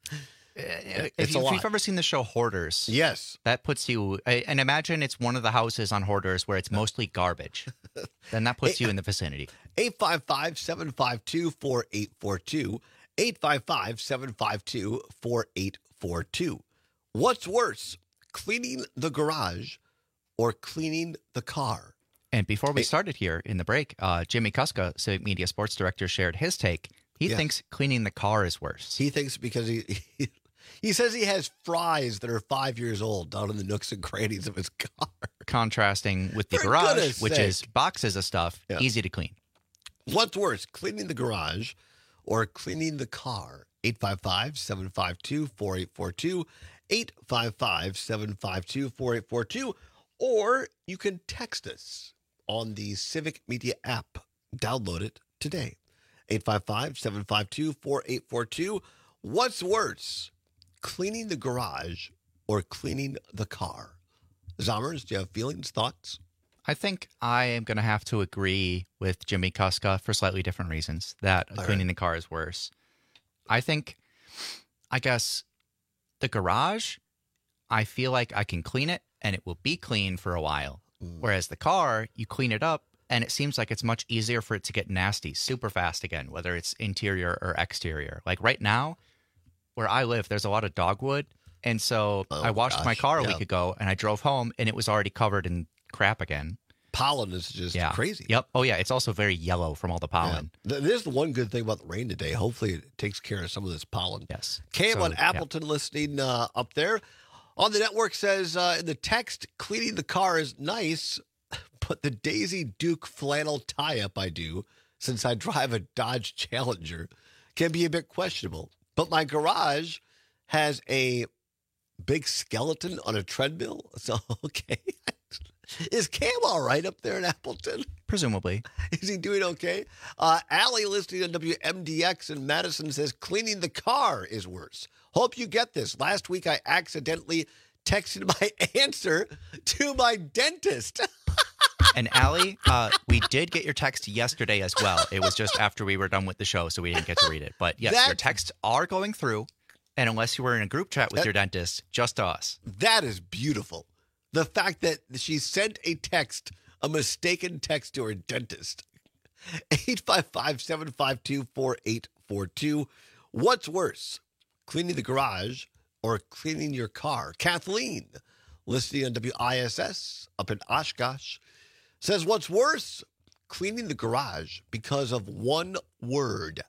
If, It's a you, if lot. you've ever seen the show Hoarders, yes, that puts you. And imagine it's one of the houses on Hoarders where it's mostly garbage. Then that puts you in the vicinity. eight five five, seven five two, four eight four two. eight five five, seven five two, four eight four two. What's worse, cleaning the garage or cleaning the car? And before we started here in the break, uh, Jimmy Kuska, Civic Media Sports Director, shared his take. He Yeah. thinks cleaning the car is worse. He thinks because he, he he says he has fries that are five years old down in the nooks and crannies of his car. Contrasting with the For garage, goodness which sake. is boxes of stuff, Yeah. easy to clean. What's worse, cleaning the garage or cleaning the car? eight five five, seven five two, four eight four two. eight five five, seven five two, four eight four two. Or you can text us on the Civic Media app. Download it today. eight five five, seven five two, four eight four two. What's worse, cleaning the garage or cleaning the car? Zommers, do you have feelings, thoughts? I think I am going to have to agree with Jimmy Kuska for slightly different reasons that All cleaning right. the car is worse. I think, I guess, the garage, I feel like I can clean it and it will be clean for a while. Mm. Whereas the car, you clean it up and it seems like it's much easier for it to get nasty super fast again, whether it's interior or exterior. Like right now, where I live, there's a lot of dogwood. And so Oh, I washed my gosh, car a yeah. week ago and I drove home and it was already covered in crap again. Pollen is just Yeah. crazy. Yep. Oh, yeah. It's also very yellow from all the pollen. Yeah. Th- There's the one good thing about the rain today. Hopefully, it takes care of some of this pollen. Yes. Cam So, on yeah. Appleton listening uh, up there. On the network says uh, in the text, cleaning the car is nice, but the Daisy Duke flannel tie-up I do, since I drive a Dodge Challenger, can be a bit questionable. But my garage has a big skeleton on a treadmill. So, okay. Is Cam all right up there in Appleton? Presumably. Is he doing okay? Uh, Allie listening on W M D X in Madison says cleaning the car is worse. Hope you get this. Last week I accidentally texted my answer to my dentist. And Allie, uh, we did get your text yesterday as well. It was just after we were done with the show, so we didn't get to read it. But yes, your That's- texts are going through. And unless you were in a group chat with That- your dentist, just to us. That is beautiful. The fact that she sent a text, a mistaken text to her dentist. eight five five, seven five two, four eight four two. What's worse, cleaning the garage or cleaning your car? Kathleen, listening on W I S S up in Oshkosh, says what's worse, cleaning the garage because of one word,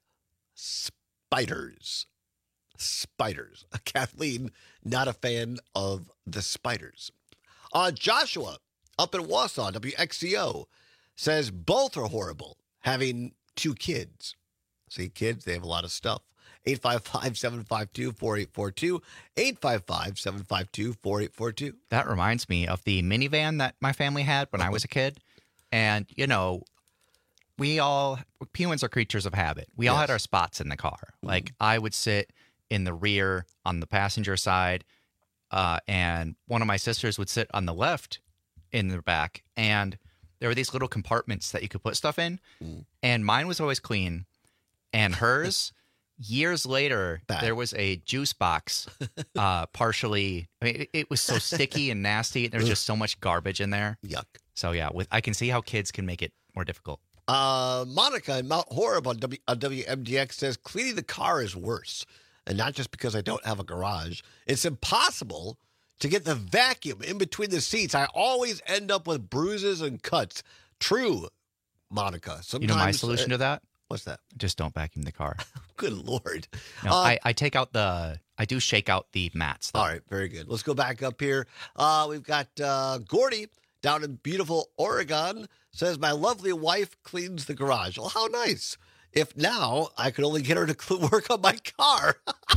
spiders. Spiders. Kathleen, not a fan of the spiders. Uh, Joshua, up in Wausau, W X C O, says both are horrible, having two kids. See, kids, they have a lot of stuff. eight five five, seven five two, four eight four two, eight five five, seven five two, four eight four two. That reminds me of the minivan that my family had when I was a kid. And, you know, we all, humans are creatures of habit. We all Yes. had our spots in the car. Like, I would sit in the rear on the passenger side, uh, and one of my sisters would sit on the left in the back. And there were these little compartments that you could put stuff in. And mine was always clean. And hers, years later, there was a juice box, uh, partially. I mean, it, it was so sticky and nasty. And there's just so much garbage in there. Yuck. So yeah, with I can see how kids can make it more difficult. Uh, Monica in Mount Horeb on, w, on W M D X says cleaning the car is worse. And not just because I don't have a garage. It's impossible to get the vacuum in between the seats. I always end up with bruises and cuts. True, Monica. Sometimes, You know my solution uh, to that? What's that? Just don't vacuum the car. Good Lord. No, Uh, I, I take out the, I do shake out the mats. Though. All right, very good. Let's go back up here. Uh, we've got uh, Gordy down in beautiful Oregon. Says, my lovely wife cleans the garage. Well, how nice. If now I could only get her to cl- work on my car.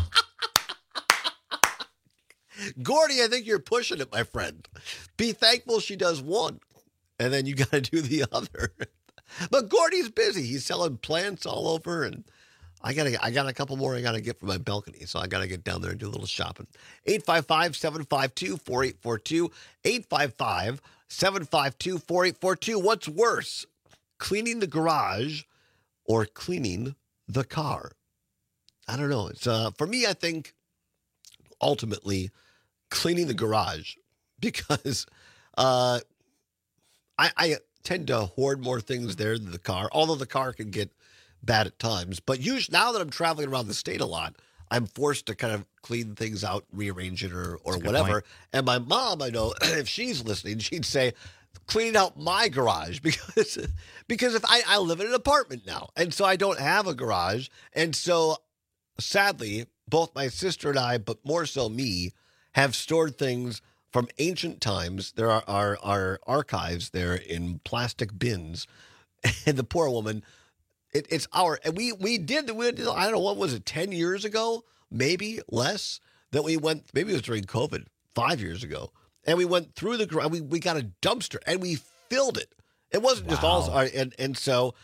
Gordy, I think you're pushing it, my friend. Be thankful she does one, and then you got to do the other. But Gordy's busy. He's selling plants all over, and I gotta, I got a couple more I gotta get for my balcony, so I gotta get down there and do a little shopping. eight five five, seven five two, four eight four two, eight five five, seven five two, four eight four two. What's worse, cleaning the garage or cleaning the car? I don't know. It's uh, for me, I think ultimately cleaning the garage because uh, I, I tend to hoard more things there than the car, although the car can get bad at times. But usually, now that I'm traveling around the state a lot, I'm forced to kind of clean things out, rearrange it, or, or whatever. Point. And my mom, I know, if she's listening, she'd say, clean out my garage because because if I, I live in an apartment now, and so I don't have a garage. And so, sadly, both my sister and I, but more so me, have stored things from ancient times. There are our, our archives there in plastic bins. And the poor woman... It, it's our, and we, we did, we did, I don't know, what was it, ten years ago, maybe less, that we went, maybe it was during COVID, five years ago, and we went through the garage, we, we got a dumpster, and we filled it. It wasn't wow. just all, and and so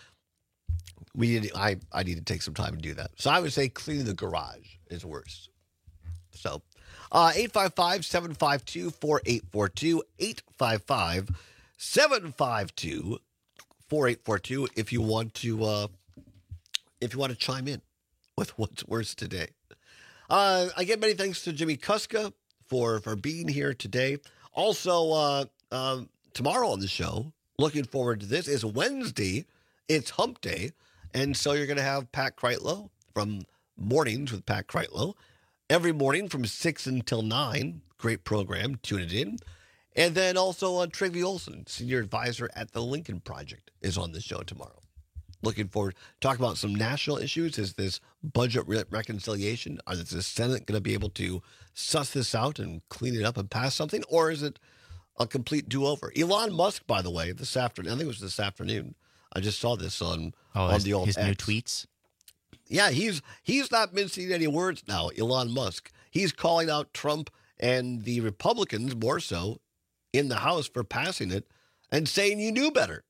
we did, I, I need to take some time to do that. So I would say cleaning the garage is worse. So, uh, eight five five, seven five two, four eight four two, eight five five, seven five two, four eight four two if you want to, uh, if you want to chime in with what's worse today. Uh, again, many thanks to Jimmy Kuska for, for being here today. Also, uh, uh, tomorrow on the show, looking forward to this, is Wednesday. It's Hump Day. And so you're going to have Pat Kreitlow from Mornings with Pat Kreitlow every morning from six until nine. Great program. Tune it in. And then also uh, Trygve Olsen, senior advisor at the Lincoln Project, is on the show tomorrow. Looking forward to talk about some national issues. Is this budget re- reconciliation? Is the Senate going to be able to suss this out and clean it up and pass something? Or is it a complete do-over? Elon Musk, by the way, this afternoon, I think it was this afternoon, I just saw this on, oh, on his, the old his X. new tweets? Yeah, he's he's not mincing any words now, Elon Musk. He's calling out Trump and the Republicans, more so, in the House for passing it and saying you knew better.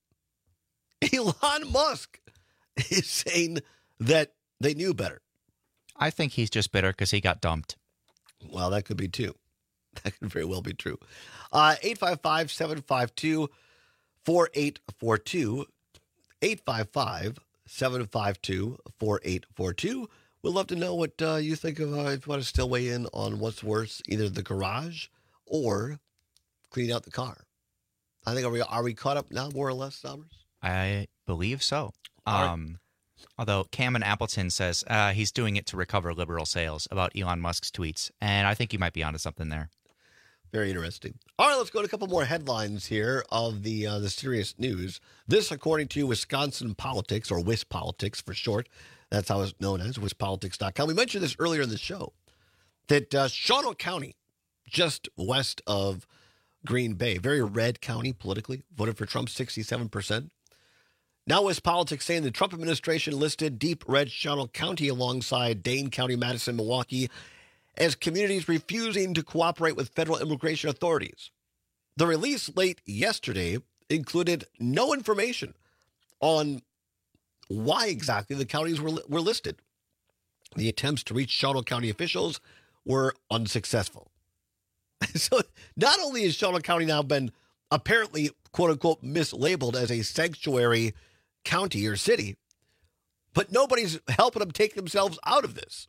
Elon Musk is saying that they knew better. I think he's just bitter because he got dumped. Well, that could be too. That could very well be true. Uh, eight five five, seven five two, four eight four two. eight five five, seven five two, four eight four two. We'd love to know what uh, you think of, uh, if you want to still weigh in on what's worse, either the garage or clean out the car. I think, are we are we caught up now, more or less, Summers? I believe so. Um, right. Although Cameron Appleton says uh, he's doing it to recover liberal sales about Elon Musk's tweets. And I think you might be onto something there. Very interesting. All right, let's go to a couple more headlines here of the uh, the serious news. This, according to Wisconsin Politics, or WisPolitics for short. That's how it's known as, wis politics dot com. We mentioned this earlier in the show, that uh, Shawano County, just west of Green Bay, very red county politically, voted for Trump sixty-seven percent. Now WisPolitics saying the Trump administration listed deep red Shawano County alongside Dane County, Madison, Milwaukee, as communities refusing to cooperate with federal immigration authorities. The release late yesterday included no information on why exactly the counties were, were listed. The attempts to reach Shawano County officials were unsuccessful. So not only has Shawano County now been apparently, quote unquote, mislabeled as a sanctuary county or city, but nobody's helping them take themselves out of this.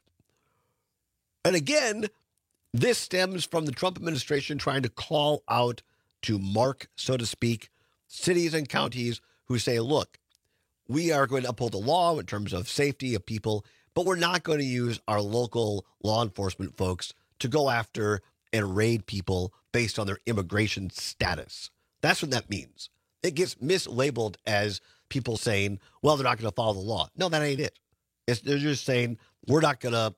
And again, this stems from the Trump administration trying to call out to mark, so to speak, cities and counties who say, look, we are going to uphold the law in terms of safety of people, but we're not going to use our local law enforcement folks to go after and raid people based on their immigration status. That's what that means. It gets mislabeled as people saying, well, they're not going to follow the law. No, that ain't it. It's, they're just saying, we're not going to,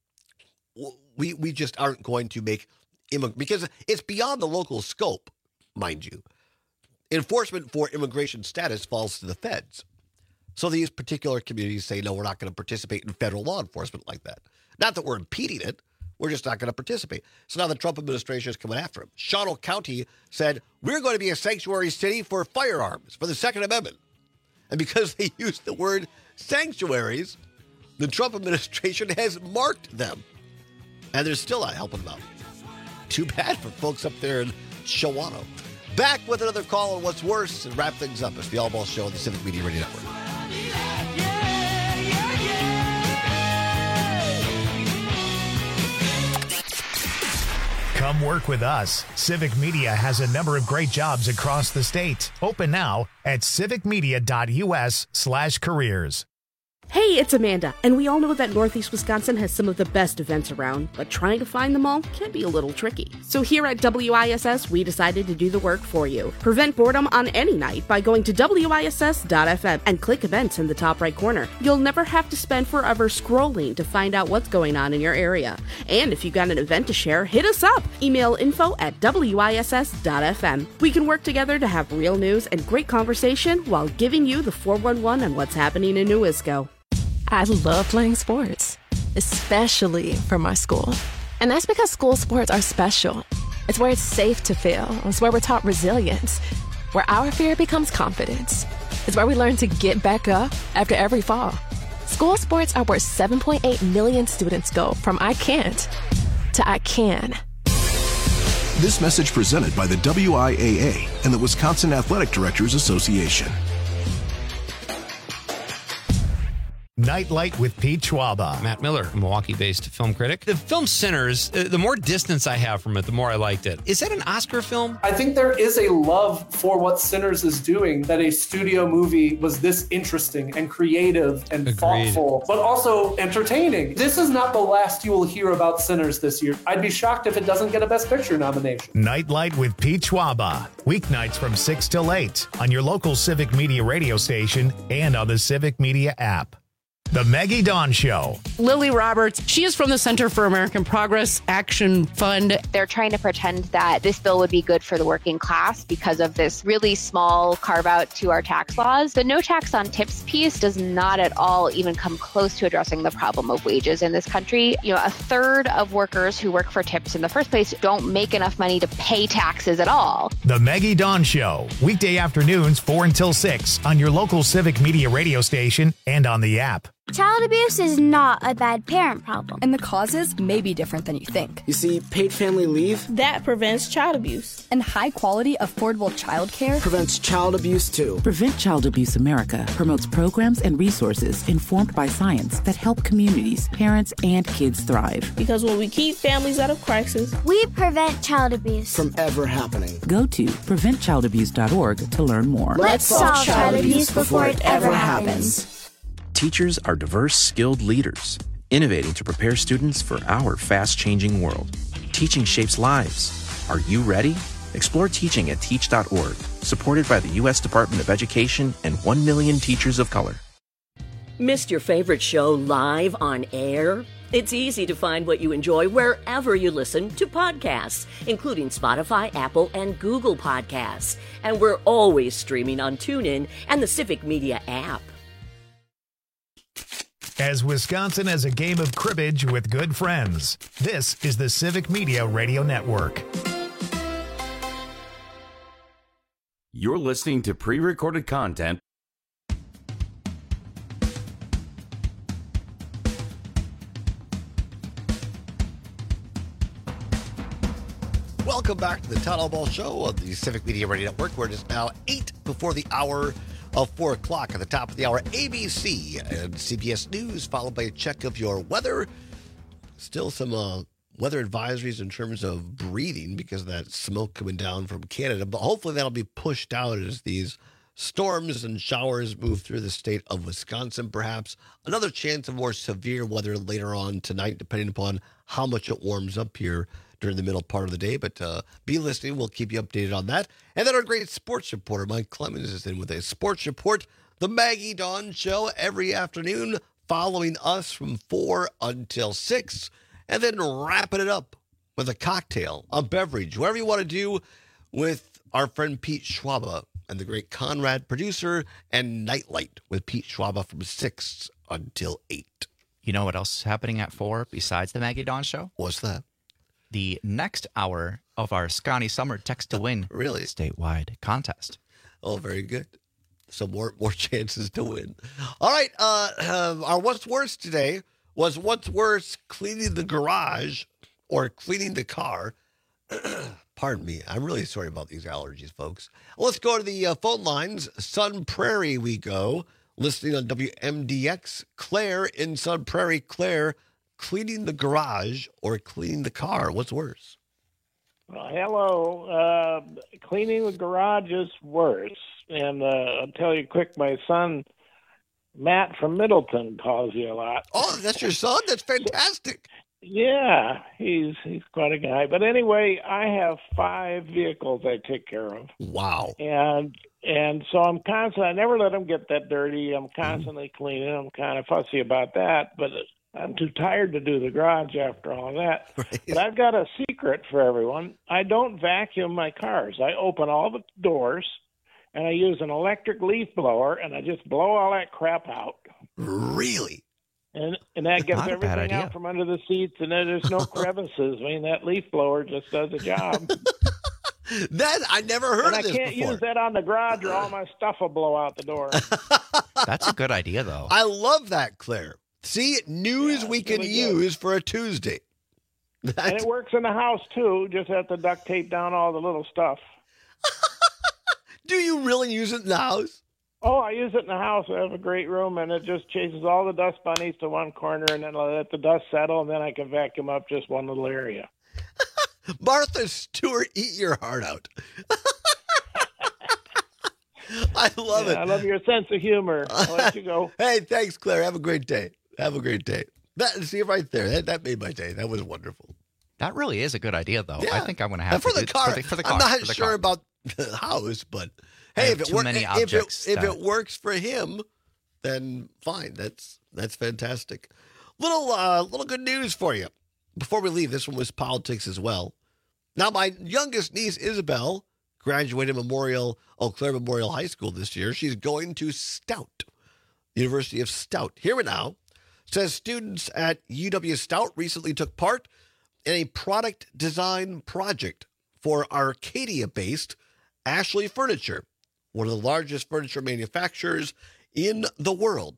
we we just aren't going to make, immig- because it's beyond the local scope, mind you. Enforcement for immigration status falls to the feds. So these particular communities say, no, we're not going to participate in federal law enforcement like that. Not that we're impeding it. We're just not going to participate. So now the Trump administration is coming after him. Shawano County said, we're going to be a sanctuary city for firearms, for the Second Amendment. And because they used the word sanctuaries, The Trump administration has marked them, and they're still not helping them out. Too bad for folks up there in Shawano. Back with another call on what's worse and wrap things up. It's the All Ball Show on the Civic Media Radio Network. Come work with us. Civic Media has a number of great jobs across the state. Open now at civicmedia.us slash careers. Hey, it's Amanda, and we all know that Northeast Wisconsin has some of the best events around, but trying to find them all can be a little tricky. So here at W I S S, we decided to do the work for you. Prevent boredom on any night by going to W I S S dot F M and click events in the top right corner. You'll never have to spend forever scrolling to find out what's going on in your area. And if you got an event to share, hit us up. Email info at W I S S dot F M. We can work together to have real news and great conversation while giving you the four one one on what's happening in New Isco. I love playing sports, especially for my school. And that's because school sports are special. It's where it's safe to fail. It's where we're taught resilience, where our fear becomes confidence. It's where we learn to get back up after every fall. School sports are where seven point eight million students go from I can't to I can. This message presented by the W I A A and the Wisconsin Athletic Directors Association. Nightlight with Pete Schwaba. Matt Miller, a Milwaukee-based film critic. The film Sinners, uh, the more distance I have from it, the more I liked it. Is that an Oscar film? I think there is a love for what Sinners is doing, that a studio movie was this interesting and creative and Agreed. thoughtful, but also entertaining. This is not the last you will hear about Sinners this year. I'd be shocked if it doesn't get a Best Picture nomination. Nightlight with Pete Schwaba. Weeknights from six till eight on your local Civic Media radio station and on the Civic Media app. The Maggie Dawn Show. Lily Roberts, she is from the Center for American Progress Action Fund. They're trying to pretend that this bill would be good for the working class because of this really small carve out to our tax laws. The no tax on tips piece does not at all even come close to addressing the problem of wages in this country. You know, a third of workers who work for tips in the first place don't make enough money to pay taxes at all. The Maggie Dawn Show. Weekday afternoons, four until six on your local Civic Media radio station and on the app. Child abuse is not a bad parent problem. And the causes may be different than you think. You see, paid family leave that prevents child abuse. And high quality, affordable child care prevents child abuse too. Prevent Child Abuse America promotes programs and resources informed by science that help communities, parents, and kids thrive. Because when we keep families out of crisis, we prevent child abuse from ever happening. Go to prevent child abuse dot org to learn more. Let's solve child abuse before it ever happens. Teachers are diverse, skilled leaders, innovating to prepare students for our fast-changing world. Teaching shapes lives. Are you ready? Explore teaching at teach dot org, supported by the U S Department of Education and one million teachers of color. Missed your favorite show live on air? It's easy to find what you enjoy wherever you listen to podcasts, including Spotify, Apple, and Google Podcasts. And we're always streaming on TuneIn and the Civic Media app. As Wisconsin has a game of cribbage with good friends, this is the Civic Media Radio Network. You're listening to pre-recorded content. Welcome back to the Todd All Ball Show on the Civic Media Radio Network, where it is now eight before the hour of four o'clock. At the top of the hour, A B C and C B S News, followed by a check of your weather. Still some uh, weather advisories in terms of breathing because of that smoke coming down from Canada, but hopefully that'll be pushed out as these storms and showers move through the state of Wisconsin. Perhaps another chance of more severe weather later on tonight, depending upon how much it warms up here during the middle part of the day, but uh, be listening. We'll keep you updated on that. And then our great sports reporter, Mike Clemens, is in with a sports report. The Maggie Dawn Show every afternoon, following us from four until six, and then wrapping it up with a cocktail, a beverage, whatever you want to do with our friend Pete Schwaba and the great Conrad producer, and Nightlight with Pete Schwaba from six until eight. You know what else is happening at four besides the Maggie Dawn Show? What's that? The next hour of our Scotty Summer Text to Win really statewide contest. Oh, very good. So more more chances to win. All right. Uh, uh, our what's worse today was what's worse, cleaning the garage or cleaning the car. Pardon me. I'm really sorry about these allergies, folks. Let's go to the uh, phone lines. Sun Prairie we go. Listening on W M D X. Claire in Sun Prairie. Claire, cleaning the garage or cleaning the car? What's worse? Well, hello. Uh, cleaning the garage is worse. And uh, I'll tell you quick, my son, Matt from Middleton, calls you a lot. Oh, that's your son? That's fantastic. Yeah, he's he's quite a guy. But anyway, I have five vehicles I take care of. Wow. And and so I'm constantly, I never let them get that dirty. I'm constantly mm-hmm. cleaning. I'm kind of fussy about that. But I'm too tired to do the garage after all that. Right. But I've got a secret for everyone. I don't vacuum my cars. I open all the doors, and I use an electric leaf blower, and I just blow all that crap out. Really? And and that gets everything out from under the seats, and then there's no crevices. I mean, that leaf blower just does the job. That I never heard and of this I can't before. use that on the garage, or all my stuff will blow out the door. That's a good idea, though. I love that, Claire. See, news yeah, we can really use for a Tuesday. That's... And it works in the house, too. Just have to duct tape down all the little stuff. Do you really use it in the house? Oh, I use it in the house. I have a great room, and it just chases all the dust bunnies to one corner, and then I let the dust settle, and then I can vacuum up just one little area. Martha Stewart, eat your heart out. I love yeah, it. I love your sense of humor. I'll let you go. Hey, thanks, Claire. Have a great day. Have a great day. That, see it right there. That, that made my day. That was wonderful. That really is a good idea, though. Yeah. I think I'm going to have for to the do car. For the, for the car. I'm not for the sure car. about the house, but hey, if it, too wor- many if, objects it, if that- it works for him, then fine. That's that's fantastic. Little uh, little good news for you. Before we leave, this one was politics as well. Now, my youngest niece, Isabel, graduated Memorial Eau Claire Memorial High School this year. She's going to Stout, University of Stout. Here we now says students at U W Stout recently took part in a product design project for Arcadia-based Ashley Furniture, one of the largest furniture manufacturers in the world.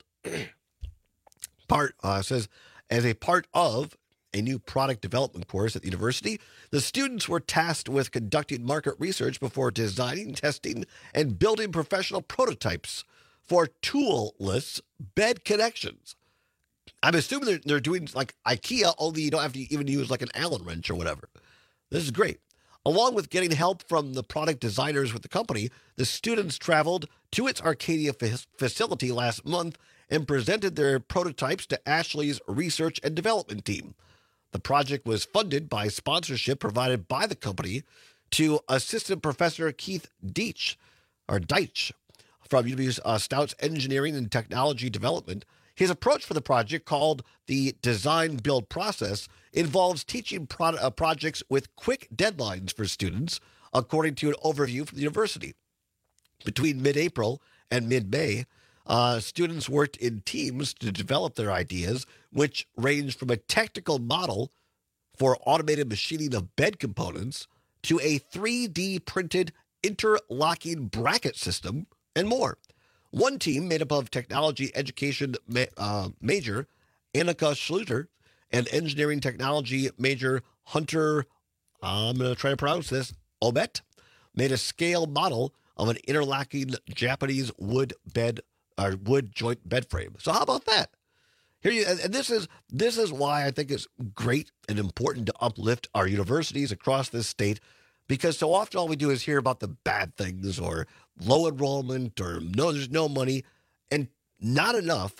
Part uh, says, as a part of a new product development course at the university, the students were tasked with conducting market research before designing, testing, and building professional prototypes for toolless bed connections. I'm assuming they're, they're doing like IKEA, only you don't have to even use like an Allen wrench or whatever. This is great. Along with getting help from the product designers with the company, the students traveled to its Arcadia f- facility last month and presented their prototypes to Ashley's research and development team. The project was funded by sponsorship provided by the company to Assistant Professor Keith Deitch, or Deitch, from U W uh, Stout's Engineering and Technology Development. His approach for the project, called the Design Build Process, involves teaching pro- uh, projects with quick deadlines for students, according to an overview from the university. Between mid-April and mid-May, uh, students worked in teams to develop their ideas, which ranged from a technical model for automated machining of bed components to a three D printed interlocking bracket system and more. One team, made up of technology education ma- uh, major Annika Schluter and engineering technology major Hunter, uh, I'm going to try to pronounce this, Obet, made a scale model of an interlocking Japanese wood bed or wood joint bed frame. So how about that? Here you, and this is this is why I think it's great and important to uplift our universities across this state, because so often all we do is hear about the bad things or low enrollment or no, there's no money, and not enough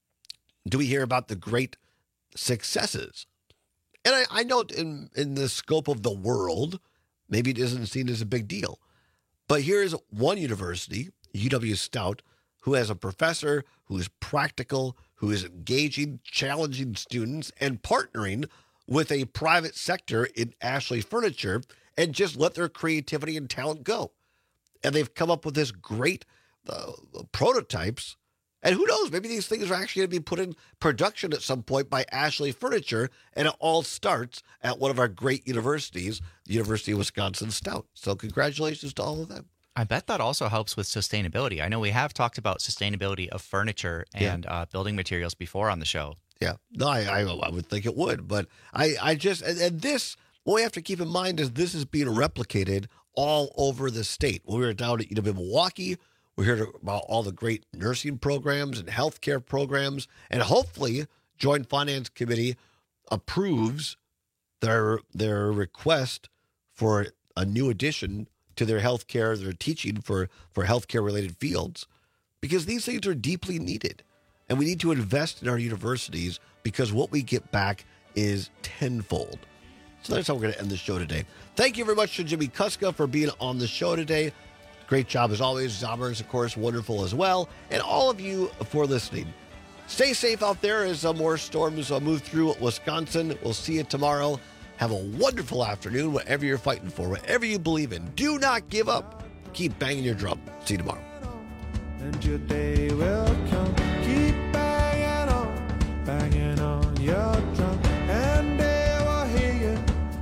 do we hear about the great successes. And I, I know in, in the scope of the world, maybe it isn't seen as a big deal. But here's one university, U W Stout, who has a professor who is practical, who is engaging, challenging students, and partnering with a private sector in Ashley Furniture, and just let their creativity and talent go. And they've come up with this great uh, prototypes. And who knows, maybe these things are actually going to be put in production at some point by Ashley Furniture, and it all starts at one of our great universities, the University of Wisconsin Stout. So congratulations to all of them. I bet that also helps with sustainability. I know we have talked about sustainability of furniture and yeah. uh, building materials before on the show. Yeah, no, I, I, I would think it would, but I, I just, and, and this, what we have to keep in mind is this is being replicated all over the state. When we were down at U W Milwaukee, we heard about all the great nursing programs and healthcare programs, and hopefully Joint Finance Committee approves their their request for a new addition to their healthcare, their teaching for, for healthcare related fields, because these things are deeply needed. And we need to invest in our universities because what we get back is tenfold. So that's how we're going to end the show today. Thank you very much to Jimmy Kuska for being on the show today. Great job as always. Zombers, of course, wonderful as well. And all of you for listening. Stay safe out there as uh, more storms uh, move through Wisconsin. We'll see you tomorrow. Have a wonderful afternoon, whatever you're fighting for, whatever you believe in. Do not give up. Keep banging your drum. See you tomorrow. And your day will come. Keep banging on, banging on your drum, and they will hear you.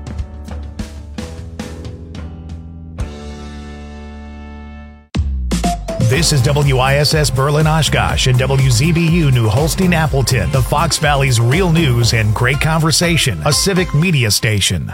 This is W I S S Berlin Oshkosh and W Z B U New Holstein Appleton, the Fox Valley's real news and great conversation, a civic media station.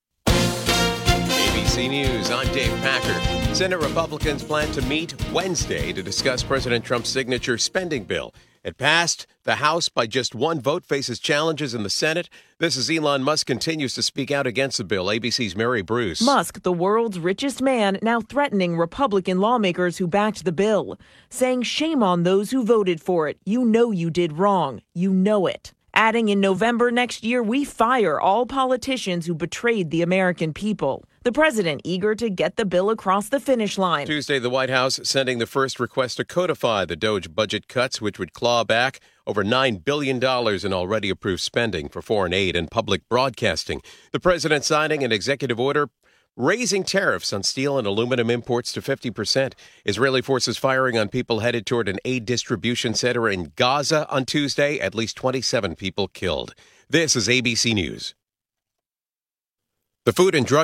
A B C News, I'm Dave Packer. Senate Republicans plan to meet Wednesday to discuss President Trump's signature spending bill. It passed the House by just one vote, faces challenges in the Senate. This is Elon Musk continues to speak out against the bill. A B C's Mary Bruce. Musk, the world's richest man, now threatening Republican lawmakers who backed the bill, saying shame on those who voted for it. You know you did wrong. You know it. Adding in November next year, we fire all politicians who betrayed the American people. The president eager to get the bill across the finish line. Tuesday, the White House sending the first request to codify the DOGE budget cuts, which would claw back over nine billion dollars in already approved spending for foreign aid and public broadcasting. The president signing an executive order raising tariffs on steel and aluminum imports to fifty percent. Israeli forces firing on people headed toward an aid distribution center in Gaza on Tuesday. At least twenty-seven people killed. This is A B C News. The Food and Drug